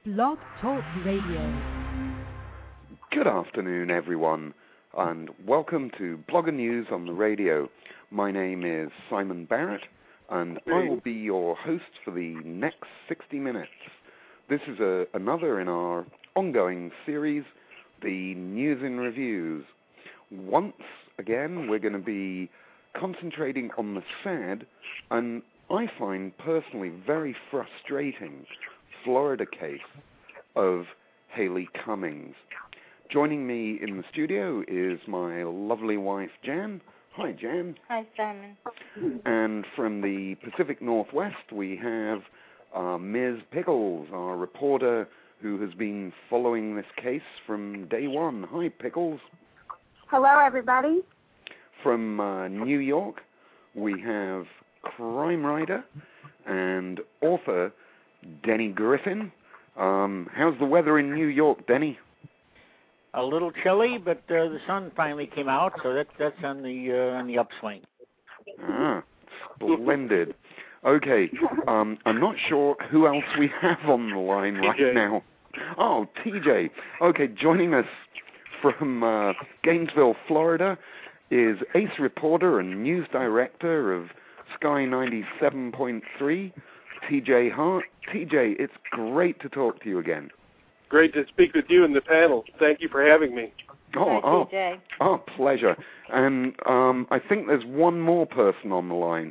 Blog Talk Radio. Good afternoon, everyone, and welcome to Blogger News on the Radio. My name is Simon Barrett, and I will be your host for the next 60 minutes. This is another in our ongoing series, the News in Reviews. Once again, we're going to be concentrating on the sad, and I find personally very frustrating, Florida case of Haley Cummings. Joining me in the studio is my lovely wife, Jan. Hi, Jan. Hi, Simon. And from the Pacific Northwest, we have Ms. Pickles, our reporter who has been following this case from day one. Hi, Pickles. Hello, everybody. From New York, we have crime writer and author Denny Griffin. How's the weather in New York, Denny? A little chilly, but the sun finally came out, so that's on the upswing. Ah, splendid. Okay, I'm not sure who else we have on the line right now. Oh, TJ. Okay, joining us from Gainesville, Florida, is ace reporter and news director of Sky 97.3, TJ Hart. TJ, it's great to talk to you again. Great to speak with you and the panel. Thank you for having me. TJ. Oh, pleasure. And I think there's one more person on the line.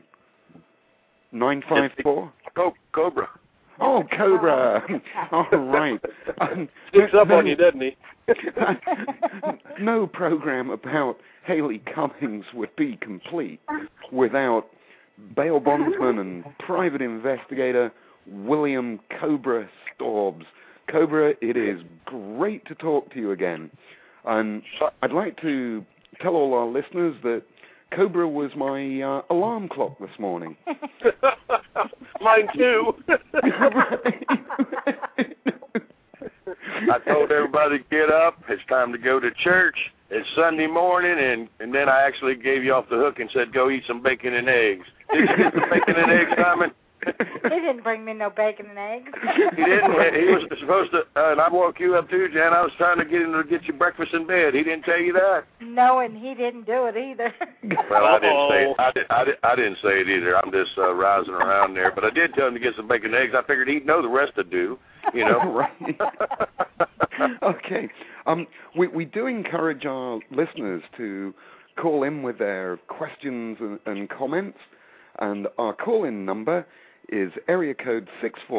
954? Cobra. Oh, Cobra. All right. Sneaks up on you, doesn't he? No program about Haley Cummings would be complete without bail bondsman and private investigator William Cobra Staubs. Cobra, it is great to talk to you again. And I'd like to tell all our listeners that Cobra was my alarm clock this morning. Mine too. I told everybody to get up. It's time to go to church. It's Sunday morning, and then I actually gave you off the hook and said, go eat some bacon and eggs. Did you get the bacon and eggs, Simon? He didn't bring me no bacon and eggs. He didn't. He was supposed to, and I woke you up too, Jan. I was trying to get him to get you breakfast in bed. He didn't tell you that. No, and he didn't do it either. Well, I didn't say it. I didn't say it either. I'm just rising around there. But I did tell him to get some bacon and eggs. I figured he'd know the rest to do. You know. Right. Okay. We do encourage our listeners to call in with their questions and comments, and our call-in number is area code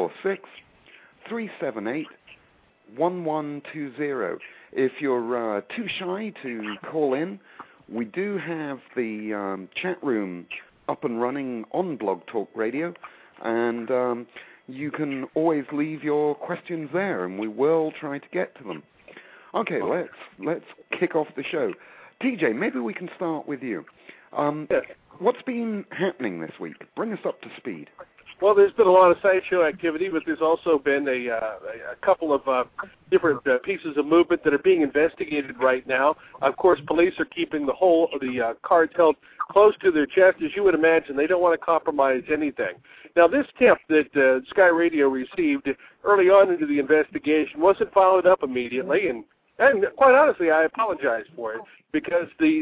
646-378-1120. If you're too shy to call in, we do have the chat room up and running on Blog Talk Radio, and you can always leave your questions there, and we will try to get to them. Okay, let's kick off the show. TJ, maybe we can start with you. Yes. What's been happening this week? Bring us up to speed. Well, there's been a lot of sideshow activity, but there's also been a couple of different pieces of movement that are being investigated right now. Of course, police are keeping the cards held close to their chest. As you would imagine, they don't want to compromise anything. Now, this tip that Sky Radio received early on into the investigation wasn't followed up immediately, and quite honestly, I apologize for it, because the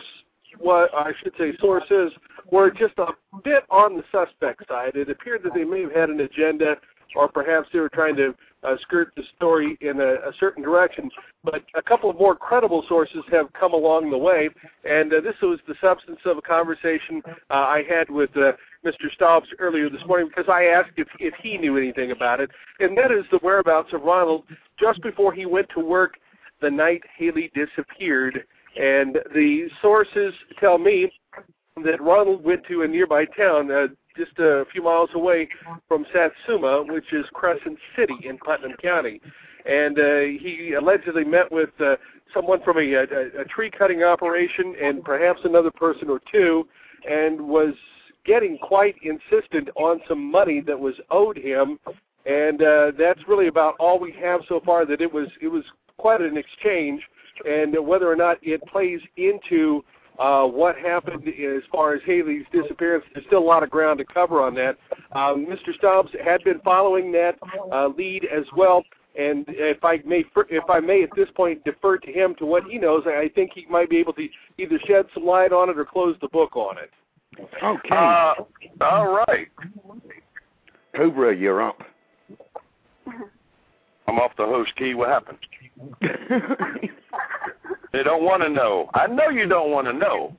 sources were just a bit on the suspect side. It appeared that they may have had an agenda, or perhaps they were trying to skirt the story in a certain direction. But a couple of more credible sources have come along the way, and this was the substance of a conversation I had with Mr. Staubs earlier this morning, because I asked if he knew anything about it, and that is the whereabouts of Ronald just before he went to work the night Haley disappeared. And the sources tell me that Ronald went to a nearby town just a few miles away from Satsuma, which is Crescent City in Putnam County. And he allegedly met with someone from a tree-cutting operation and perhaps another person or two, and was getting quite insistent on some money that was owed him. And that's really about all we have so far, that it was quite an exchange. And whether or not it plays into what happened as far as Haley's disappearance, there's still a lot of ground to cover on that. Mr. Staubs had been following that lead as well. And if I may at this point defer to him to what he knows, I think he might be able to either shed some light on it or close the book on it. Okay. All right. Cobra, you're up. I'm off the host key. What happened? They don't want to know. I know you don't want to know.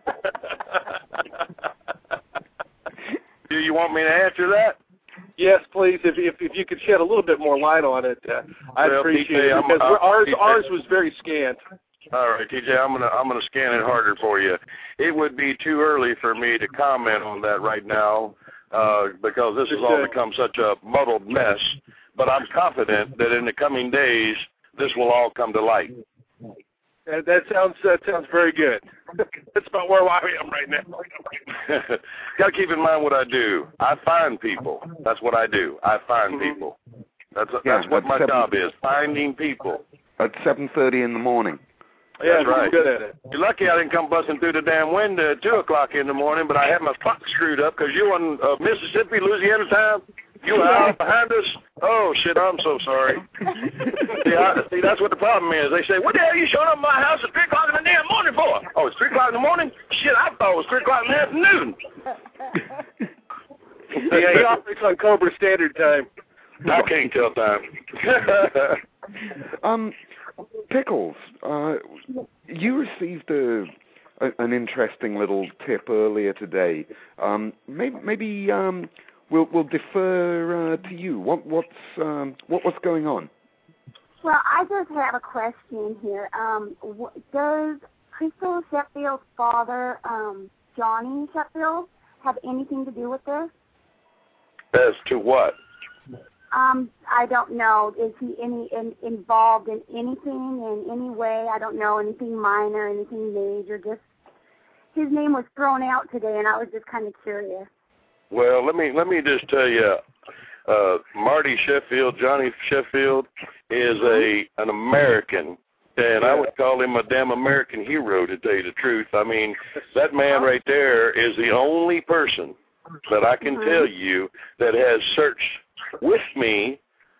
Do you want me to answer that? Yes, please. If you could shed a little bit more light on it, I'd appreciate it. Because ours was very scant. All right, TJ, I'm gonna scan it harder for you. It would be too early for me to comment on that right now because this has all become such a muddled mess. But I'm confident that in the coming days, this will all come to light. That sounds very good. That's about where I am right now. Got to keep in mind what I do. I find people. That's what I do. I find people. That's what my job is, finding people. At 7:30 in the morning. Yeah, that's right. Good at it. You're lucky I didn't come busting through the damn window at 2 o'clock in the morning, but I had my clock screwed up because you on Mississippi, Louisiana time. You were out behind us? Oh, shit, I'm so sorry. See, that's what the problem is. They say, what the hell are you showing up at my house at 3 o'clock in the damn morning for? Oh, it's 3 o'clock in the morning? Shit, I thought it was 3 o'clock in the afternoon. Yeah, he operates on Cobra Standard Time. I can't tell time. Pickles, you received an interesting little tip earlier today. Maybe we'll defer to you. What's going on? Well, I just have a question here. Does Crystal Sheffield's father, Johnny Sheffield, have anything to do with this? As to what? I don't know. Is he involved in anything in any way? I don't know, anything minor, anything major. Just his name was thrown out today, and I was just kind of curious. Well, let me just tell you, Marty Sheffield, Johnny Sheffield, is an American, and I would call him a damn American hero, to tell you the truth. I mean, that man right there is the only person that I can tell you that has searched with me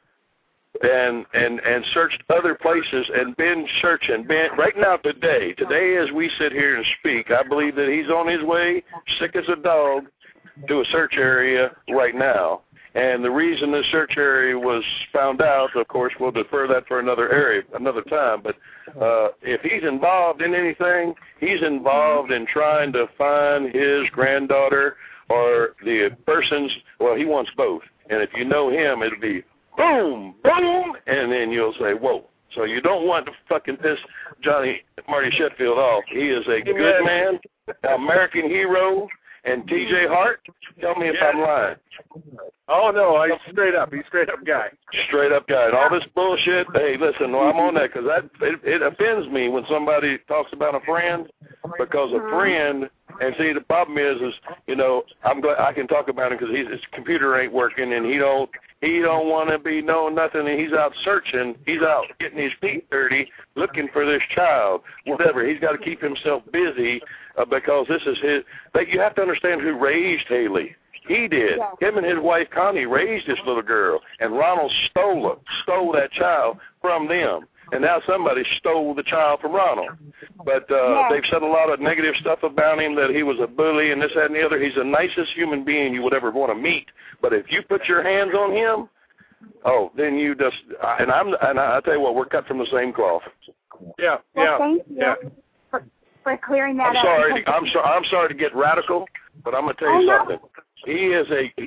and searched other places and been searching. Right now, today as we sit here and speak, I believe that he's on his way, sick as a dog, to a search area right now. And the reason the search area was found out, of course, we'll defer that for another time. But if he's involved in anything, he's involved in trying to find his granddaughter or the person's, well, he wants both. And if you know him, it'll be boom, boom, and then you'll say, whoa. So you don't want to fucking piss Marty Sheffield off. He is a good man, American hero, and TJ Hart, tell me if I'm lying. Oh, no, he's straight up. He's a straight up guy. Straight up guy. And all this bullshit, hey, listen, I'm on that because it offends me when somebody talks about a friend, because a friend, and see, the problem is you know, I'm glad I can talk about him because his computer ain't working, and he don't want to be known nothing, and he's out searching. He's out getting his feet dirty, looking for this child, whatever. He's got to keep himself busy because this is his. But you have to understand who raised Haley. He did. Yeah. Him and his wife Connie raised this little girl, and Ronald stole that child from them. And now somebody stole the child from Ronald. But they've said a lot of negative stuff about him, that he was a bully and this, that, and the other. He's the nicest human being you would ever want to meet. But if you put your hands on him, then you just and I tell you what, we're cut from the same cloth. Yeah, well, thank you for clearing that up. I'm sorry to get radical, but I'm gonna tell you something. He is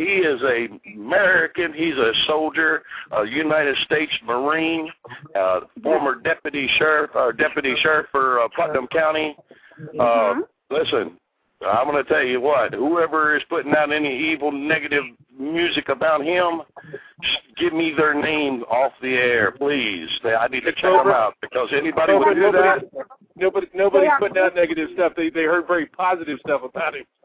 a American. He's a soldier, a United States Marine, former deputy sheriff for Putnam County. Listen, I'm going to tell you what. Whoever is putting out any evil, negative music about him, give me their name off the air, please. I need to check them out, because anybody would do that. Nobody's putting out negative stuff. They heard very positive stuff about him.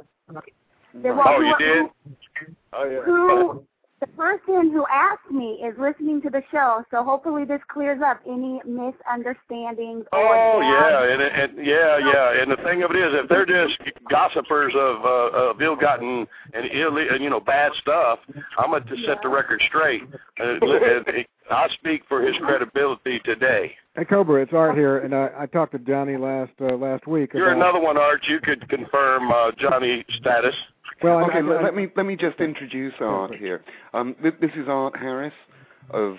You did? Oh, yeah. The person who asked me is listening to the show, so hopefully this clears up any misunderstandings. And the thing of it is, if they're just gossipers of ill-gotten and bad stuff, I'm going to set the record straight. I speak for his credibility today. Hey, Cobra, it's Art here, and I talked to Johnny last week. You're another one, Art. You could confirm Johnny's status. Well, okay, let me just introduce Art here. This is Art Harris of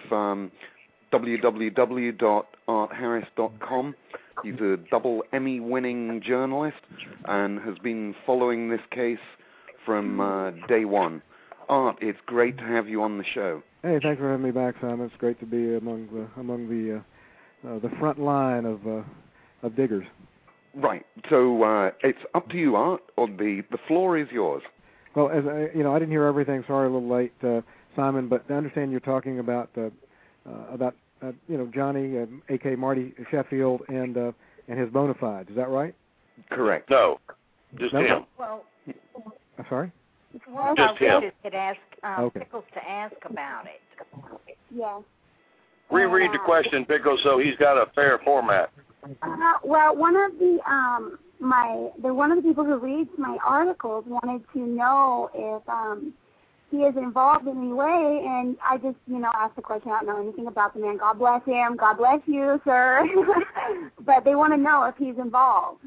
www.artharris.com. He's a double Emmy-winning journalist and has been following this case from day one. Art, it's great to have you on the show. Hey, thanks for having me back, Simon. It's great to be among the front line of diggers. Right. So it's up to you, Art, or the floor is yours. Well, as I didn't hear everything. Sorry, a little late, Simon. But I understand you're talking about Johnny, a.k.a. Marty Sheffield, and his bona fides. Is that right? Correct. No, just him. Well, sorry? Well, just him. Could ask Okay. Pickles to ask about it. Yes. Reread the question, Pickle, so he's got a fair format. Well, one of the one of the people who reads my articles wanted to know if he is involved in any way, and I just asked the question. I don't know anything about the man. God bless him. God bless you, sir. But they want to know if he's involved.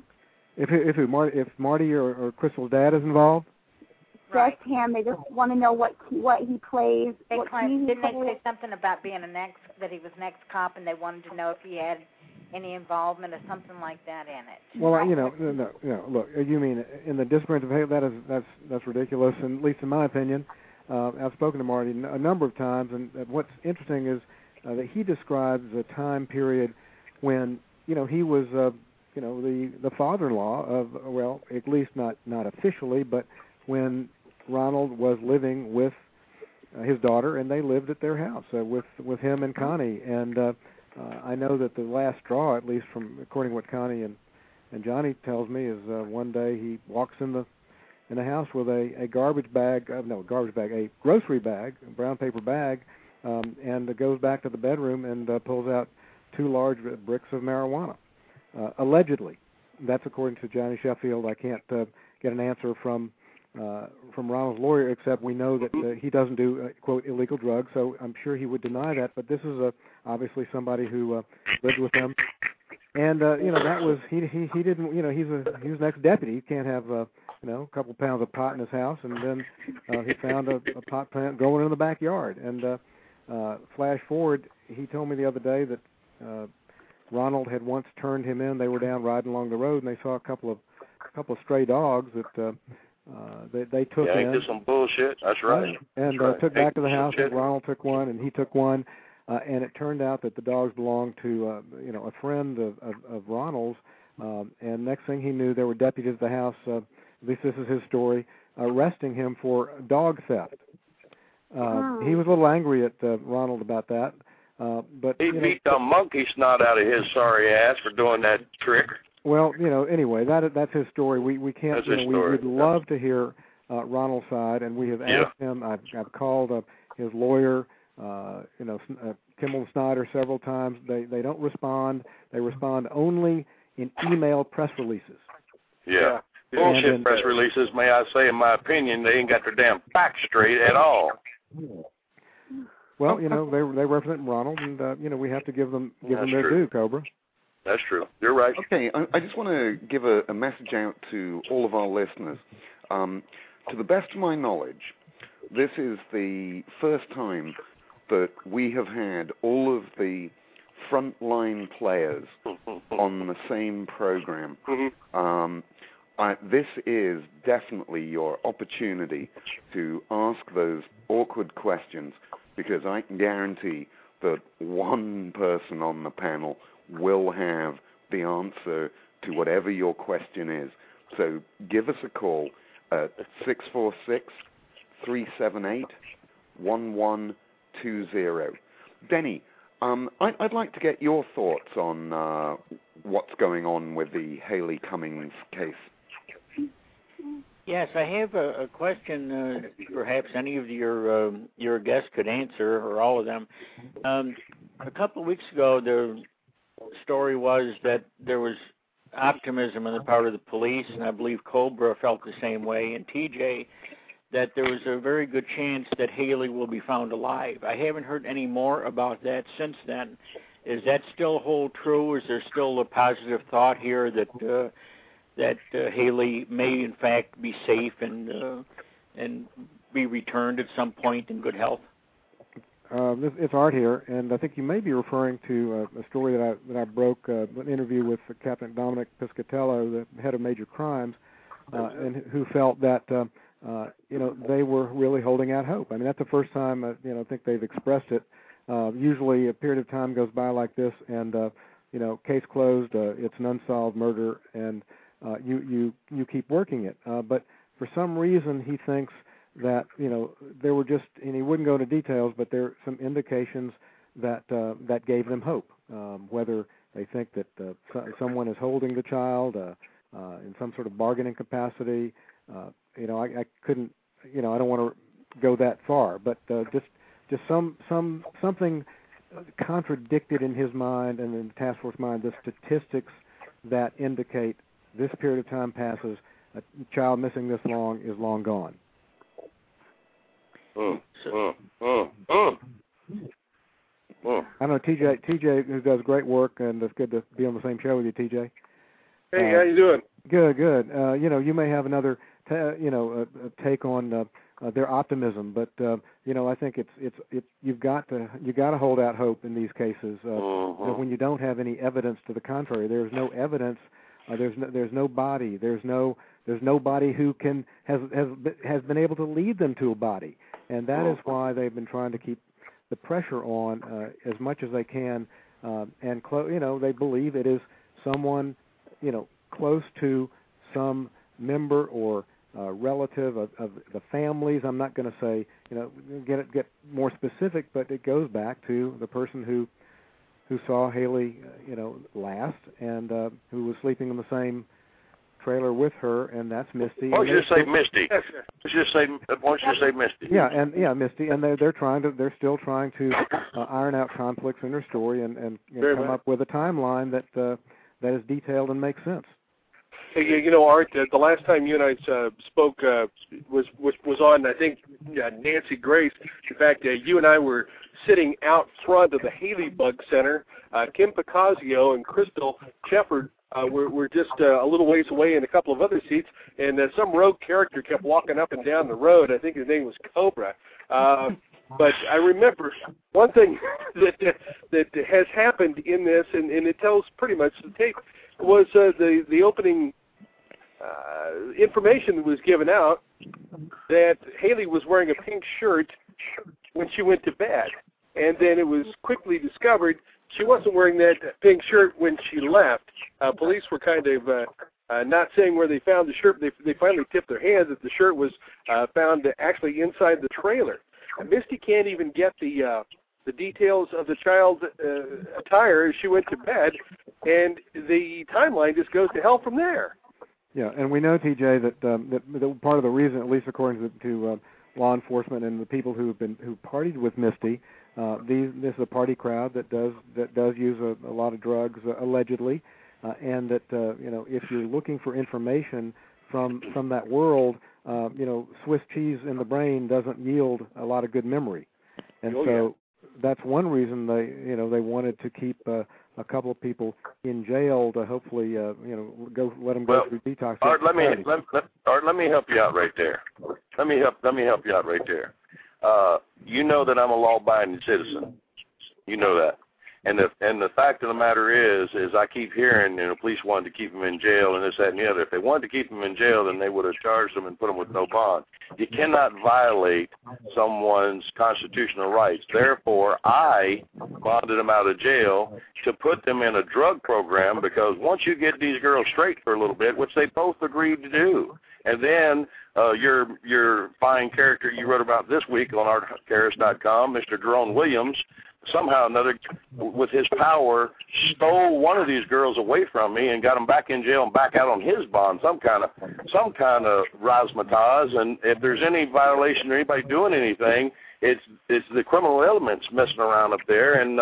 If Marty or Crystal's dad is involved. Right. Just him. They just want to know what he plays. Didn't they say something about being that he was an ex-cop, and they wanted to know if he had any involvement or something like that in it? Well, no. Look, you mean in the discipline of that's ridiculous, and at least in my opinion, I've spoken to Marty a number of times, and what's interesting is that he describes a time period when he was the father-in-law of, well, at least not officially, but when Ronald was living with his daughter, and they lived at their house with him and Connie. And I know that the last straw, at least according to what Connie and Johnny tells me, is one day he walks in the house with a grocery bag, a brown paper bag, and goes back to the bedroom and pulls out 2 large bricks of marijuana. Allegedly, that's according to Johnny Sheffield. I can't get an answer from Ronald's lawyer, except we know that he doesn't do quote illegal drugs, so I'm sure he would deny that. But this is obviously somebody who lived with him, and that was he didn't he was an ex-deputy. He can't have a couple pounds of pot in his house, and then he found a pot plant growing in the backyard. And flash forward, he told me the other day that Ronald had once turned him in. They were down riding along the road, and they saw a couple of stray dogs that. They took in. Ain't this some bullshit? That's right. And took back to the house, and Ronald took one, and he took one, and it turned out that the dogs belonged to a friend of Ronald's, and next thing he knew, there were deputies at the house, at least this is his story, arresting him for dog theft. He was a little angry at Ronald about that, but he beat the monkey snot out of his sorry ass for doing that trick. Well, anyway, that's his story. We can't. We'd love to hear Ronald's side, and we have asked him. I've called his lawyer, Kimmel Snyder, several times. They don't respond. They respond only in email press releases. Yeah. Bullshit press releases, may I say, in my opinion, they ain't got their damn facts straight at all. Well, they represent Ronald, and we have to give them their due, Cobra. That's true. You're right. Okay, I just want to give a message out to all of our listeners. To the best of my knowledge, this is the first time that we have had all of the frontline players on the same program. This is definitely your opportunity to ask those awkward questions, because I can guarantee that one person on the panel will have the answer to whatever your question is. So give us a call at 646-378-1120. Denny, I'd like to get your thoughts on what's going on with the Haley Cummings case. Yes, I have a question. Perhaps any of your guests could answer, or all of them. A couple of weeks ago, the story was that there was optimism on the part of the police, and I believe Cobra felt the same way, and TJ, that there was a very good chance that Haley will be found alive. I haven't heard any more about that since then. Is that still hold true? Is there still a positive thought here that Haley may in fact be safe and be returned at some point in good health? It's Art here, and I think you may be referring to a story that I broke, an interview with Captain Dominic Piscatello, the head of Major Crimes, and who felt that they were really holding out hope. I mean, that's the first time I think they've expressed it. Usually, a period of time goes by like this, and case closed. It's an unsolved murder, and you keep working it. But for some reason, he thinks that there were just, and he wouldn't go into details, but there are some indications that gave them hope. Whether they think that someone is holding the child in some sort of bargaining capacity, I couldn't, I don't want to go that far, but just something contradicted in his mind and in the task force mind, the statistics that indicate this period of time passes, a child missing this long is long gone. I don't know, TJ, who does great work, and it's good to be on the same show with you, TJ. Hey, how you doing? Good. You may have another, a take on their optimism, but I think it's you've got to hold out hope in these cases. When you don't have any evidence to the contrary, there's no evidence. There's no body. There's nobody who has been able to lead them to a body, and that is why they've been trying to keep the pressure on as much as they can, and they believe it is someone close to some member or relative of the families. I'm not going to say get more specific, but it goes back to the person who saw Haley last and who was sleeping in the same trailer with her, and that's Misty. Why don't you just say Misty? Why don't you say Misty? Yeah, Misty, and they're still trying to iron out conflicts in their story and come up with a timeline that is detailed and makes sense. Hey, Art, the last time you and I spoke was on, I think, Nancy Grace. In fact, you and I were sitting out front of the Haley Bug Center. Kim Picasio and Crystal Shepard were just a little ways away in a couple of other seats, and some rogue character kept walking up and down the road. I think his name was Cobra. But I remember one thing that has happened in this, and it tells pretty much the tape, was the opening information that was given out that Haley was wearing a pink shirt when she went to bed. And then it was quickly discovered she wasn't wearing that pink shirt when she left. Police were kind of not saying where they found the shirt. They finally tipped their hands that the shirt was found actually inside the trailer. Misty can't even get the details of the child's attire as she went to bed, and the timeline just goes to hell from there. Yeah, and we know, TJ, that part of the reason, at least according to law enforcement and the people who partied with Misty, this is a party crowd that does use a lot of drugs allegedly, and that if you're looking for information from that world, Swiss cheese in the brain doesn't yield a lot of good memory, and that's one reason they wanted to keep a couple of people in jail to hopefully let them go through detox. Art, let me help you out right there. Let me help you out right there. You know that I'm a law-abiding citizen. You know that. And the fact of the matter is I keep hearing, police wanted to keep him in jail and this, that, and the other. If they wanted to keep him in jail, then they would have charged him and put him with no bond. You cannot violate someone's constitutional rights. Therefore, I bonded him out of jail to put them in a drug program, because once you get these girls straight for a little bit, which they both agreed to do, and then your fine character you wrote about this week on artharris.com, Mr. Jerome Williams, somehow or another, with his power, stole one of these girls away from me and got him back in jail and back out on his bond, some kind of razzmatazz. And if there's any violation or anybody doing anything, it's the criminal elements messing around up there. And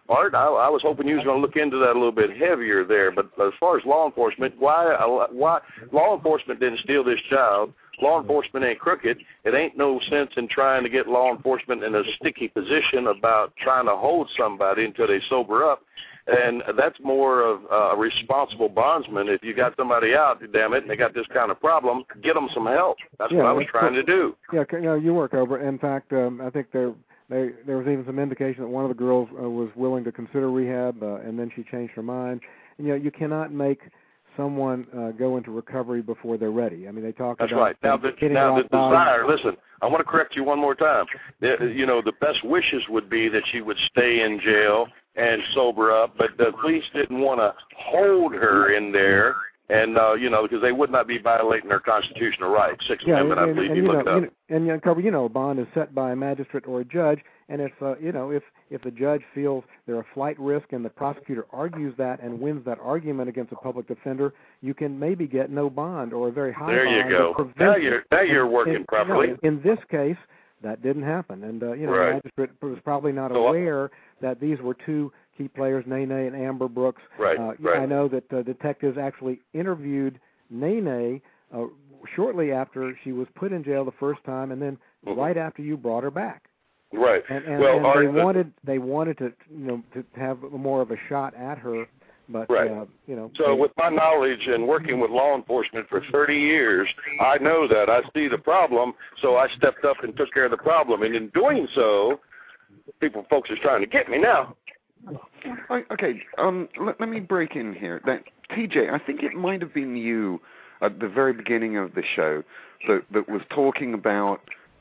Art, I was hoping you was going to look into that a little bit heavier there. But as far as law enforcement, why law enforcement didn't steal this child? Law enforcement ain't crooked. It ain't no sense in trying to get law enforcement in a sticky position about trying to hold somebody until they sober up. And that's more of a responsible bondsman. If you got somebody out, damn it, and they got this kind of problem, get them some help. That's what I was trying to do. Yeah, you were, Cobra. In fact, I think there was even some indication that one of the girls was willing to consider rehab, and then she changed her mind. And, you cannot make someone go into recovery before they're ready. I mean, they talk That's about right. Now the desire, listen, I want to correct you one more time. The best wishes would be that she would stay in jail and sober up, but the police didn't want to hold her in there, and, because they would not be violating their constitutional rights. Sixth Amendment, I believe you looked up. And Cobra, a bond is set by a magistrate or a judge, and if the judge feels they're a flight risk and the prosecutor argues that and wins that argument against a public defender, you can maybe get no bond or a very high bond. There you go. Now you're working properly. In this case, that didn't happen, and the magistrate was probably not aware that these were two key players, Nene and Amber Brooks. Right. I know that detectives actually interviewed Nene shortly after she was put in jail the first time, and then right after you brought her back. Right. And they wanted to to have more of a shot at her, but So with my knowledge and working with law enforcement for 30 years, I know that. I see the problem, so I stepped up and took care of the problem. And in doing so, folks are trying to get me now. Okay, let me break in here. TJ, I think it might have been you at the very beginning of the show that was talking about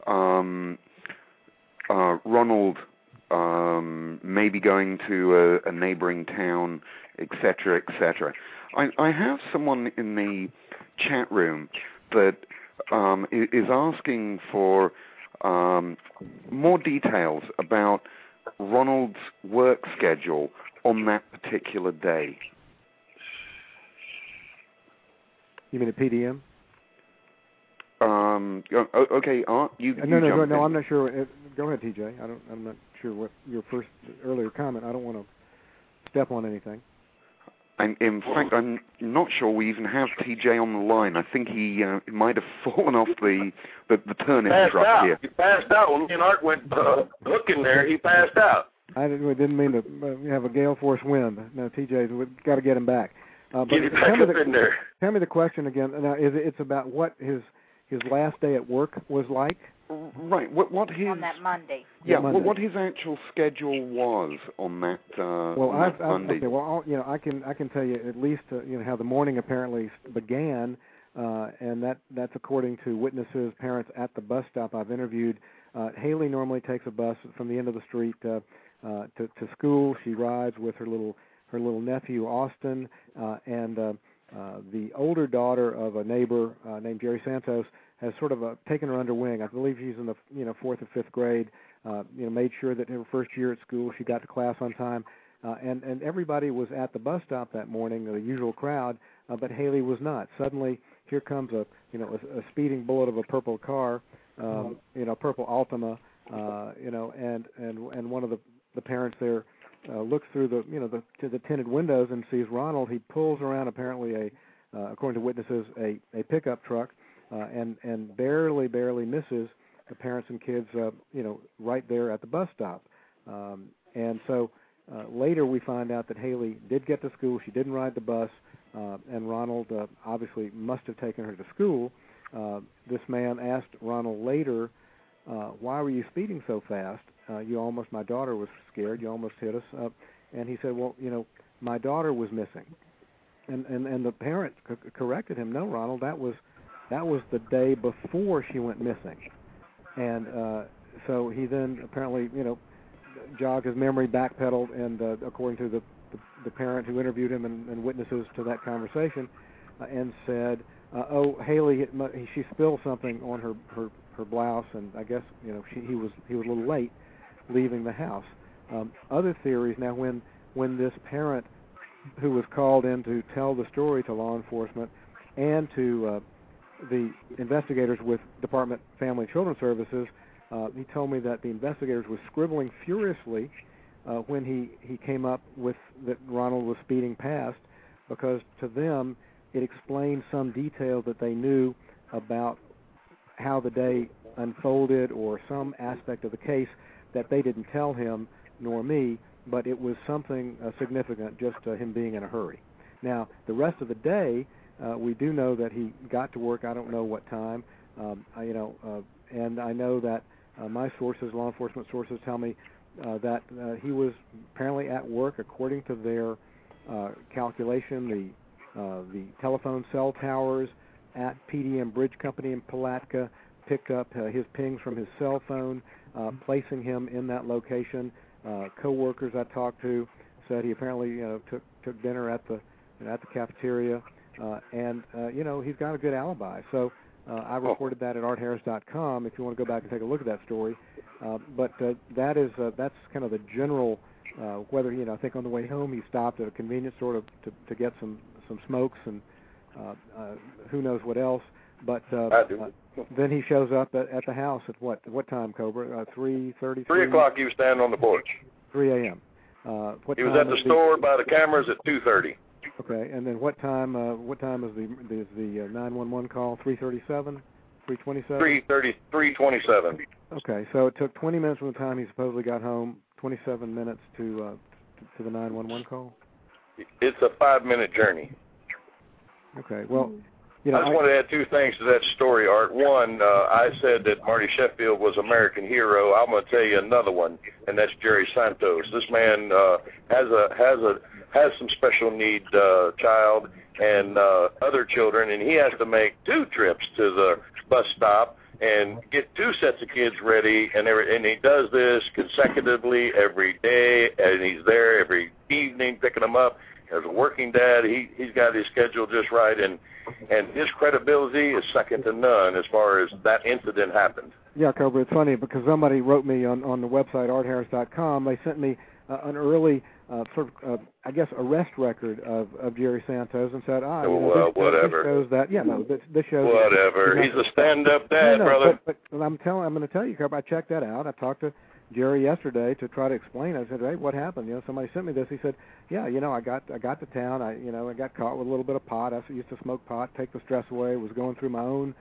Ronald maybe going to a neighboring town, etc., etc. I have someone in the chat room that is asking for more details about Ronald's work schedule on that particular day. You mean a PDM? Okay, Art, you No, I'm not sure. Go ahead, TJ. I'm not sure what your earlier comment. I don't want to step on anything. And in fact, I'm not sure we even have TJ on the line. I think he might have fallen off the turnip truck here. He passed out when me and Art went hooking there. He passed out. I didn't mean to have a gale force wind. No, TJ, we've got to get him back. Get him back up in there. Tell me the question again. Now, it's about what his last day at work was like. Right. What his on that Monday? Yeah. What his actual schedule was on that Monday. Okay. Well, I can tell you at least how the morning apparently began, and that's according to witnesses, parents at the bus stop I've interviewed. Haley normally takes a bus from the end of the street to school. She rides with her little nephew Austin, and the older daughter of a neighbor named Jerry Santos has sort of taken her under wing. I believe she's in the 4th or 5th grade. Made sure that in her first year at school she got to class on time, and everybody was at the bus stop that morning, the usual crowd, but Haley was not. Suddenly, here comes a speeding bullet of a purple car, purple Altima, and one of the parents there looks through the tinted windows and sees Ronald. He pulls around apparently according to witnesses, a pickup truck. And barely misses the parents and kids, right there at the bus stop. And so later we find out that Haley did get to school. She didn't ride the bus, and Ronald obviously must have taken her to school. This man asked Ronald later, why were you speeding so fast? My daughter was scared. You almost hit us. And he said, well, my daughter was missing. And the parent corrected him, no, Ronald, that was the day before she went missing. And so he then apparently, jogged his memory, backpedaled, and according to the parent who interviewed him and witnesses to that conversation, and said, Haley, she spilled something on her blouse, and I guess, he was a little late leaving the house. Other theories, now when this parent who was called in to tell the story to law enforcement and to the investigators with Department of Family and Children Services, he told me that the investigators were scribbling furiously when he came up with that Ronald was speeding past, because to them it explained some detail that they knew about how the day unfolded or some aspect of the case that they didn't tell him nor me, but it was something significant, just him being in a hurry. Now, the rest of the day, we do know that he got to work. I don't know what time, and I know that my sources, law enforcement sources, tell me that he was apparently at work according to their calculation. The telephone cell towers at PDM Bridge Company in Palatka picked up his pings from his cell phone, placing him in that location. Co-workers I talked to said he apparently took dinner at the cafeteria, and he's got a good alibi. So I reported that at artharris.com if you want to go back and take a look at that story. But that's kind of the general. Whether I think on the way home he stopped at a convenience store to get some smokes and who knows what else. But then he shows up at the house at what time, Cobra? 3:30. 3 o'clock. He was standing on the porch. 3 a.m. He was at the store by the cameras at 2:30. Okay, and then what time? What time is the 911 call? 3:37, 3:27. 3:27. Okay, so it took 20 minutes from the time he supposedly got home, 27 minutes to the 911 call. It's a 5-minute journey. Okay, well, I just want to add 2 things to that story, Art. One, I said that Marty Sheffield was American hero. I'm going to tell you another one, and that's Jerry Santos. This man has some special need child and other children, and he has to make 2 trips to the bus stop and get 2 sets of kids ready, and he does this consecutively every day, and he's there every evening picking them up. As a working dad, he's got his schedule just right, and his credibility is second to none as far as that incident happened. Yeah, Cobra, it's funny because somebody wrote me on the website, artharris.com. They sent me an early I guess, arrest record of Jerry Santos and said, whatever. This shows that, this shows whatever. That, he's a stand-up dad, brother. But I'm going to tell you, Cobra, I checked that out. I talked to Jerry yesterday to try to explain. I said, hey, what happened? Somebody sent me this. He said, I got to town. I got caught with a little bit of pot. I used to smoke pot, take the stress away. Was going through my own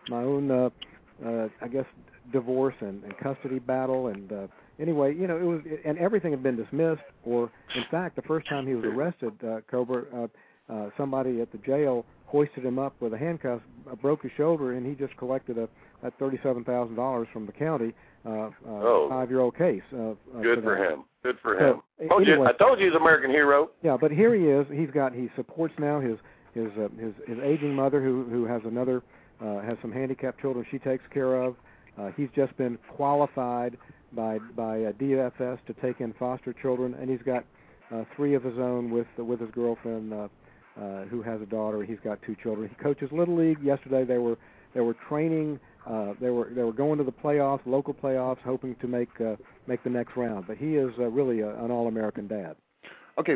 I guess, divorce and custody battle. And anyway, it was, and everything had been dismissed. Or in fact, the first time he was arrested, Cobra, somebody at the jail hoisted him up with a handcuff, broke his shoulder, and he just collected that $37,000 from the county. 5-year-old case. Good for him. Good for him. I told you he's an American hero. Yeah, but here he is. He supports now his aging mother who has has some handicapped children she takes care of. He's just been qualified by DFS to take in foster children, and he's got 3 of his own with his girlfriend who has a daughter. He's got 2 children. He coaches Little League. Yesterday they were training. They were going to the playoffs, local playoffs, hoping to make the next round. But he is really an all-American dad. Okay,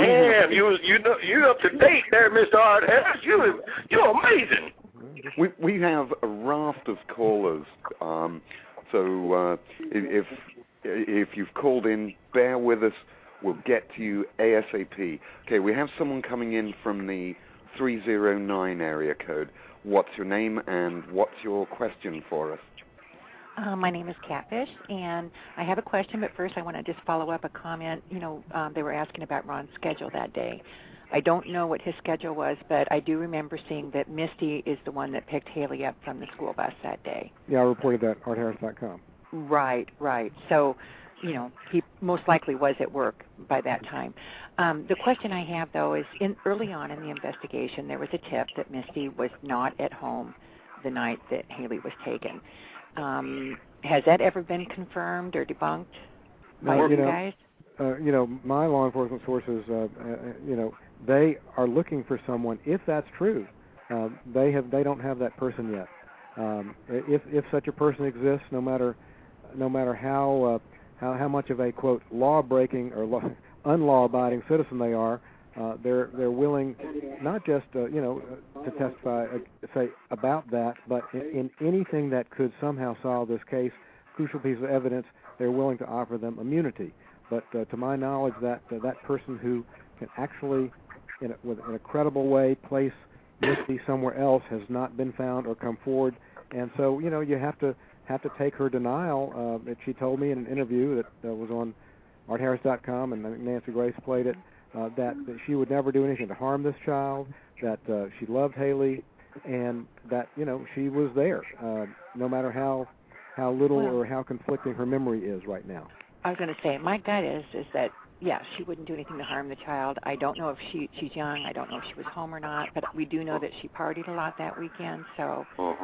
you up to date there, Mr. Art Harris. You're amazing. We have a raft of callers, so if you've called in, bear with us. We'll get to you ASAP. Okay, we have someone coming in from the 309 area code. What's your name and what's your question for us? My name is Catfish, and I have a question, but first I want to just follow up a comment. They were asking about Ron's schedule that day. I don't know what his schedule was, but I do remember seeing that Misty is the one that picked Haley up from the school bus that day. Yeah, I reported that, artharris.com. Right. So, he most likely was at work by that time. The question I have, though, is early on in the investigation, there was a tip that Misty was not at home the night that Haley was taken. Has that ever been confirmed or debunked by you guys? My law enforcement sources, they are looking for someone. If that's true, they don't have that person yet. If such a person exists, no matter how much of a quote law-breaking or unlaw-abiding citizen they are, they're willing not just to testify, say about that, but in anything that could somehow solve this case, crucial piece of evidence, they're willing to offer them immunity. but to my knowledge, that person who can actually, in a credible way, place Misty somewhere else has not been found or come forward. And so, you have to take her denial that she told me in an interview that was on artharris.com, and I think Nancy Grace played it, that she would never do anything to harm this child, that she loved Haley, and that, she was there, no matter how little or how conflicting her memory is right now. I was going to say, my gut is that, yeah, she wouldn't do anything to harm the child. I don't know if she's young. I don't know if she was home or not, but we do know that she partied a lot that weekend, so,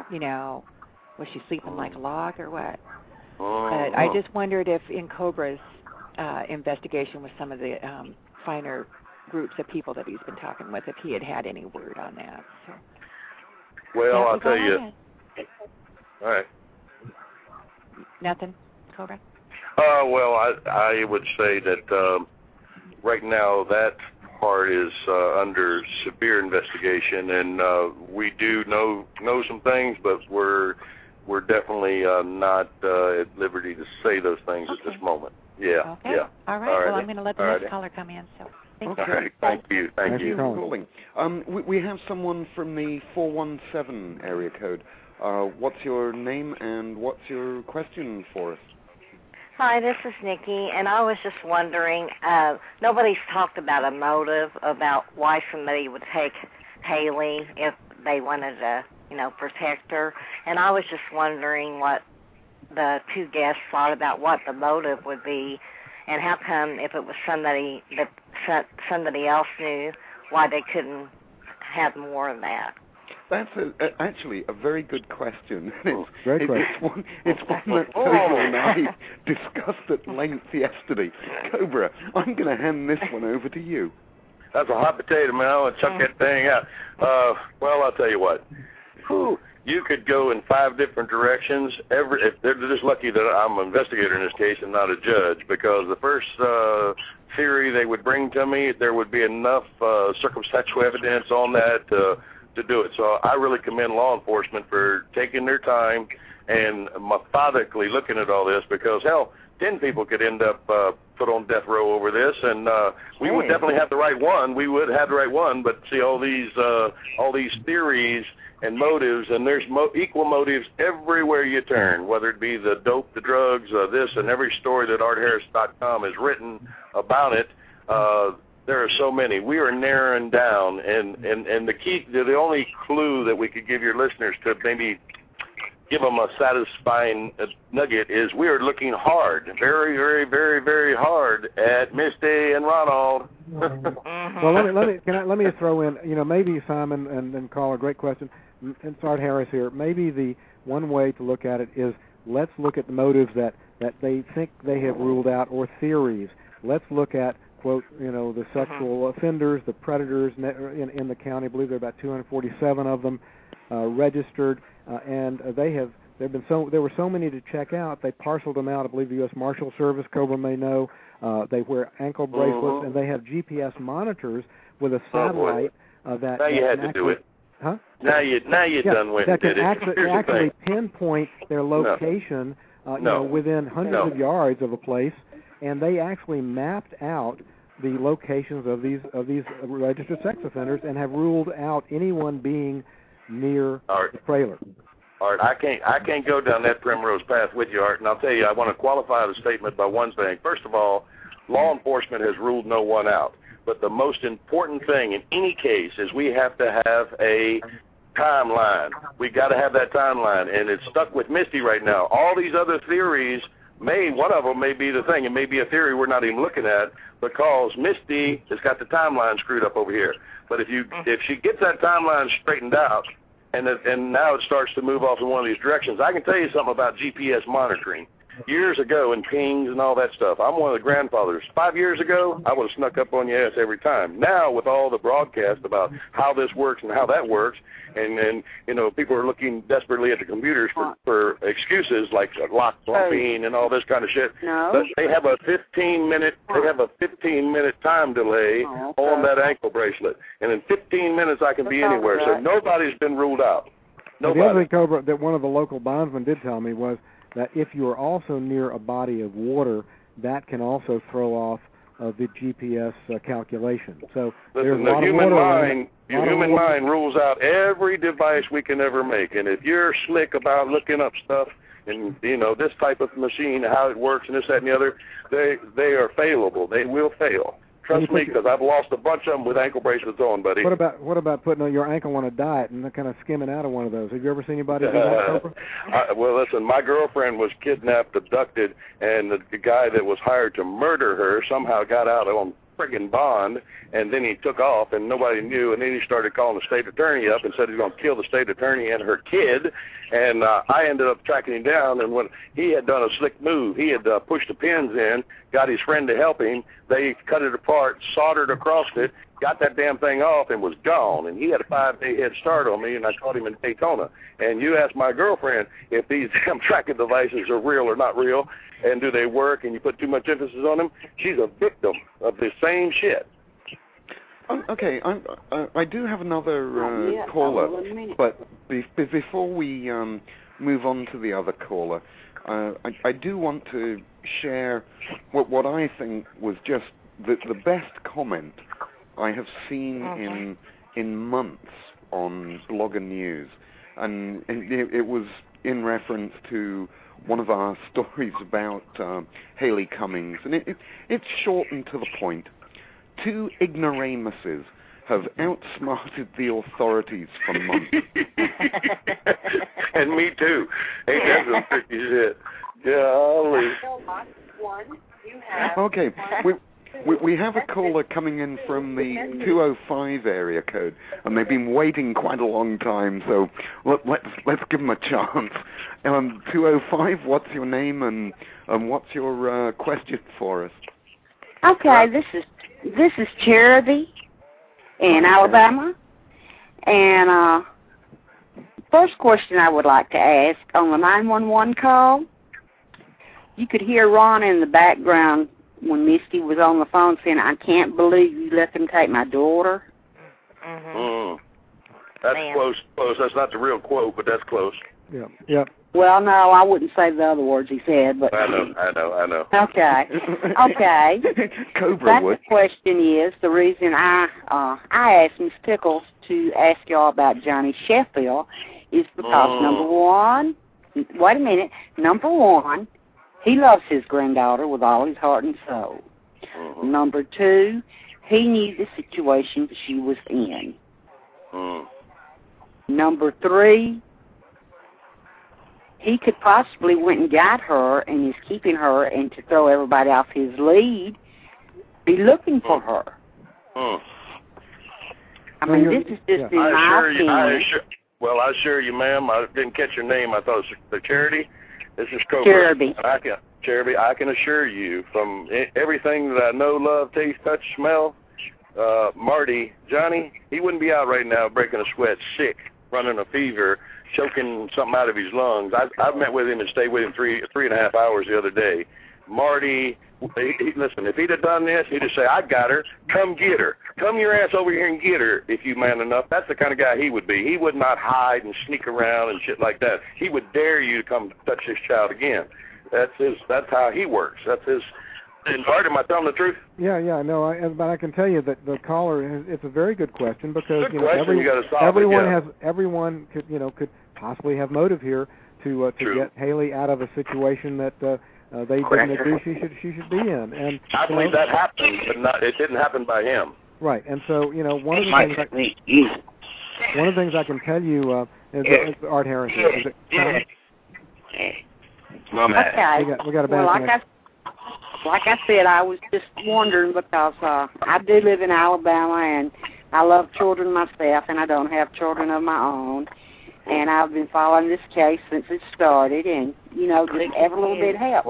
was she sleeping like a log or what? But I just wondered if in Cobra's investigation with some of the finer groups of people that he's been talking with, if he had any word on that. So. Well, I'll tell you. All right. Nothing, Cobra? Well, I would say that right now that part is under severe investigation, and we do know some things, but we're definitely not at liberty to say those things at this moment. Yeah. Okay. Yeah. All right. Well, I'm going to let the next caller come in. So thank you. Okay. Thank you. Thank you for calling. We have someone from the 417 area code. What's your name and what's your question for us? Hi, this is Nikki, and I was just wondering, nobody's talked about a motive about why somebody would take Haley if they wanted to, protect her, and I was just wondering what the two guests thought about what the motive would be, and how come if it was somebody that somebody else knew, why they couldn't have more of that. That's actually a very good question. Great question. It's one that Cobra and I discussed at length yesterday. Cobra, I'm going to hand this one over to you. That's a hot potato, man. I want to chuck that thing out. Well, I'll tell you what. You could go in 5 different directions. If they're just lucky that I'm an investigator in this case and not a judge, because the first theory they would bring to me, there would be enough circumstantial evidence on that to do it. So I really commend law enforcement for taking their time and methodically looking at all this, because, hell, 10 people could end up put on death row over this, and we would definitely have the right one. We would have the right one, but see all these theories and motives, and there's equal motives everywhere you turn, whether it be the dope, the drugs, this, and every story that artharris.com has written about it. There are so many. We are narrowing down, and the only clue that we could give your listeners to maybe give them a satisfying nugget is we are looking hard, very, very, very, very hard at Misty and Ronald. Well, let me throw in, maybe Simon and caller, great question. And Art Harris here. Maybe the one way to look at it is let's look at the motives that they think they have ruled out, or theories. Let's look at, quote, the sexual offenders, the predators in the county. I believe there are about 247 of them registered, and there were so many to check out. They parceled them out. I believe the U.S. Marshal Service, Cobra may know. They wear ankle bracelets, and they have GPS monitors with a satellite that. Now you had to do it. Huh? Now you done went and did it. Actually pinpoint their location, within hundreds of yards of a place, and they actually mapped out the locations of these registered sex offenders and have ruled out anyone being near the trailer. Art, I can't go down that primrose path with you, Art, and I'll tell you, I want to qualify the statement by one thing. First of all, law enforcement has ruled no one out. But the most important thing in any case is we have to have a timeline. We got to have that timeline, and it's stuck with Misty right now. All these other theories, one of them may be the thing. It may be a theory we're not even looking at, because Misty has got the timeline screwed up over here. But if she gets that timeline straightened out, and now it starts to move off in one of these directions, I can tell you something about GPS monitoring. Years ago, and pings and all that stuff, I'm one of the grandfathers. 5 years ago, I would have snuck up on your ass every time. Now, with all the broadcast about how this works and how that works, and people are looking desperately at the computers for excuses like lock bumping and all this kind of shit. No. But they have a 15-minute time delay on that ankle bracelet, and in 15 minutes I can be anywhere. So nobody's been ruled out. Nobody. The other thing, Cobra, that one of the local bondsmen did tell me was that if you are also near a body of water, that can also throw off the GPS calculation. So listen, the human mind rules out every device we can ever make. And if you're slick about looking up stuff and, this type of machine, how it works and this, that, and the other, they are failable. They will fail. Trust me, because I've lost a bunch of them with ankle bracelets on, buddy. What about putting your ankle on a diet and kind of skimming out of one of those? Have you ever seen anybody do that? Well, listen, my girlfriend was kidnapped, abducted, and the guy that was hired to murder her somehow got out on friggin' bond, and then he took off, and nobody knew, and then he started calling the state attorney up and said he was going to kill the state attorney and her kid, and I ended up tracking him down, and when he had done a slick move, he had pushed the pins in, got his friend to help him, they cut it apart, soldered across it, got that damn thing off, and was gone, and he had a 5-day head start on me, and I caught him in Daytona. And you asked my girlfriend if these damn tracking devices are real or not real, and do they work, and you put too much emphasis on them. She's a victim of the same shit. Okay, I do have another caller, but before we move on to the other caller, I do want to share what I think was just the best comment I have seen in months on Blogger News, and it was in reference to one of our stories about Haley Cummings, and it's short and to the point. 2 ignoramuses have outsmarted the authorities for months. And me too. Ain't that some tricky shit? Golly. Okay, we have a caller coming in from the 205 area code, and they've been waiting quite a long time, so let's give them a chance. 205, what's your name and what's your question for us? Okay, this is Charity in Alabama, and first question I would like to ask, on the 911 call, you could hear Ron in the background when Misty was on the phone saying, "I can't believe you let them take my daughter." That's close. That's not the real quote, but that's close. Yeah. Well, no, I wouldn't say the other words he said, but I know. Okay. Cobra would. The question is, the reason I asked Miss Pickles to ask y'all about Johnny Sheffield is because number one, he loves his granddaughter with all his heart and soul. Number 2, he knew the situation she was in. Number 3, he could possibly went and got her and is keeping her, and to throw everybody off his lead, be looking for her. I mean, this is just in my opinion. I assure you, ma'am, I didn't catch your name. I thought it was the Charity. This is Cobra. Charity. I can assure you, from everything that I know, love, taste, touch, smell, Marty, Johnny, he wouldn't be out right now breaking a sweat, sick, running a fever, choking something out of his lungs. I've met with him and stayed with him 3.5 hours the other day. Marty, listen, if he'd have done this, he'd have said, "I got her. Come get her. Come your ass over here and get her if you man enough." That's the kind of guy he would be. He would not hide and sneak around and shit like that. He would dare you to come touch his child again. That's how he works. That's his. And Bart, am I telling the truth? Yeah, no. But I can tell you that the caller, it's a very good question because everyone could possibly have motive here to get Haley out of a situation that they didn't agree she should be in. And I believe that happened, but it didn't happen by him. Right, and so one of the things I can tell you is Art Harrison. Is it Tom? Okay. We got a bad connection. Like I said, I was just wondering because I do live in Alabama and I love children myself, and I don't have children of my own. And I've been following this case since it started, and just every little bit helps.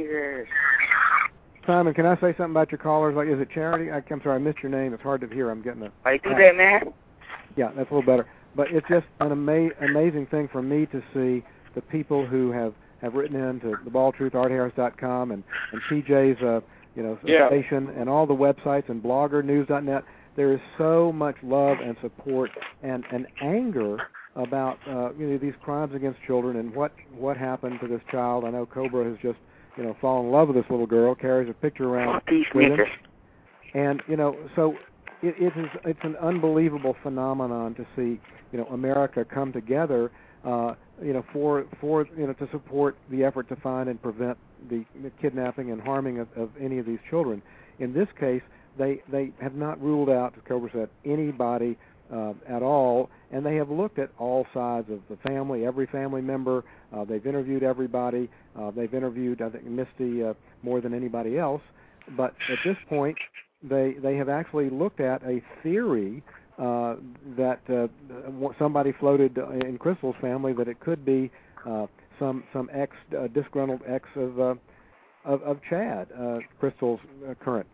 Simon, can I say something about your callers? Like, is it Charity? I'm sorry, I missed your name. It's hard to hear. I'm getting a. Are you doing that? Yeah, that's a little better. But it's just an amazing thing for me to see the people who have written in to thebaldtruth.artharris.com and PJ's station and all the websites and Blogger, News.net. There is so much love and support and anger about these crimes against children and what happened to this child. I know Cobra has just fall in love with this little girl, carries a picture around with him. And, so it's an unbelievable phenomenon to see, America come together, for to support the effort to find and prevent the kidnapping and harming of any of these children. In this case, they have not ruled out, as Cobra said, anybody at all, and they have looked at all sides of the family, every family member. They've interviewed everybody. They've interviewed, I think, Misty more than anybody else. But at this point, they have actually looked at a theory that somebody floated in Crystal's family, that it could be some disgruntled ex of Chad, Crystal's current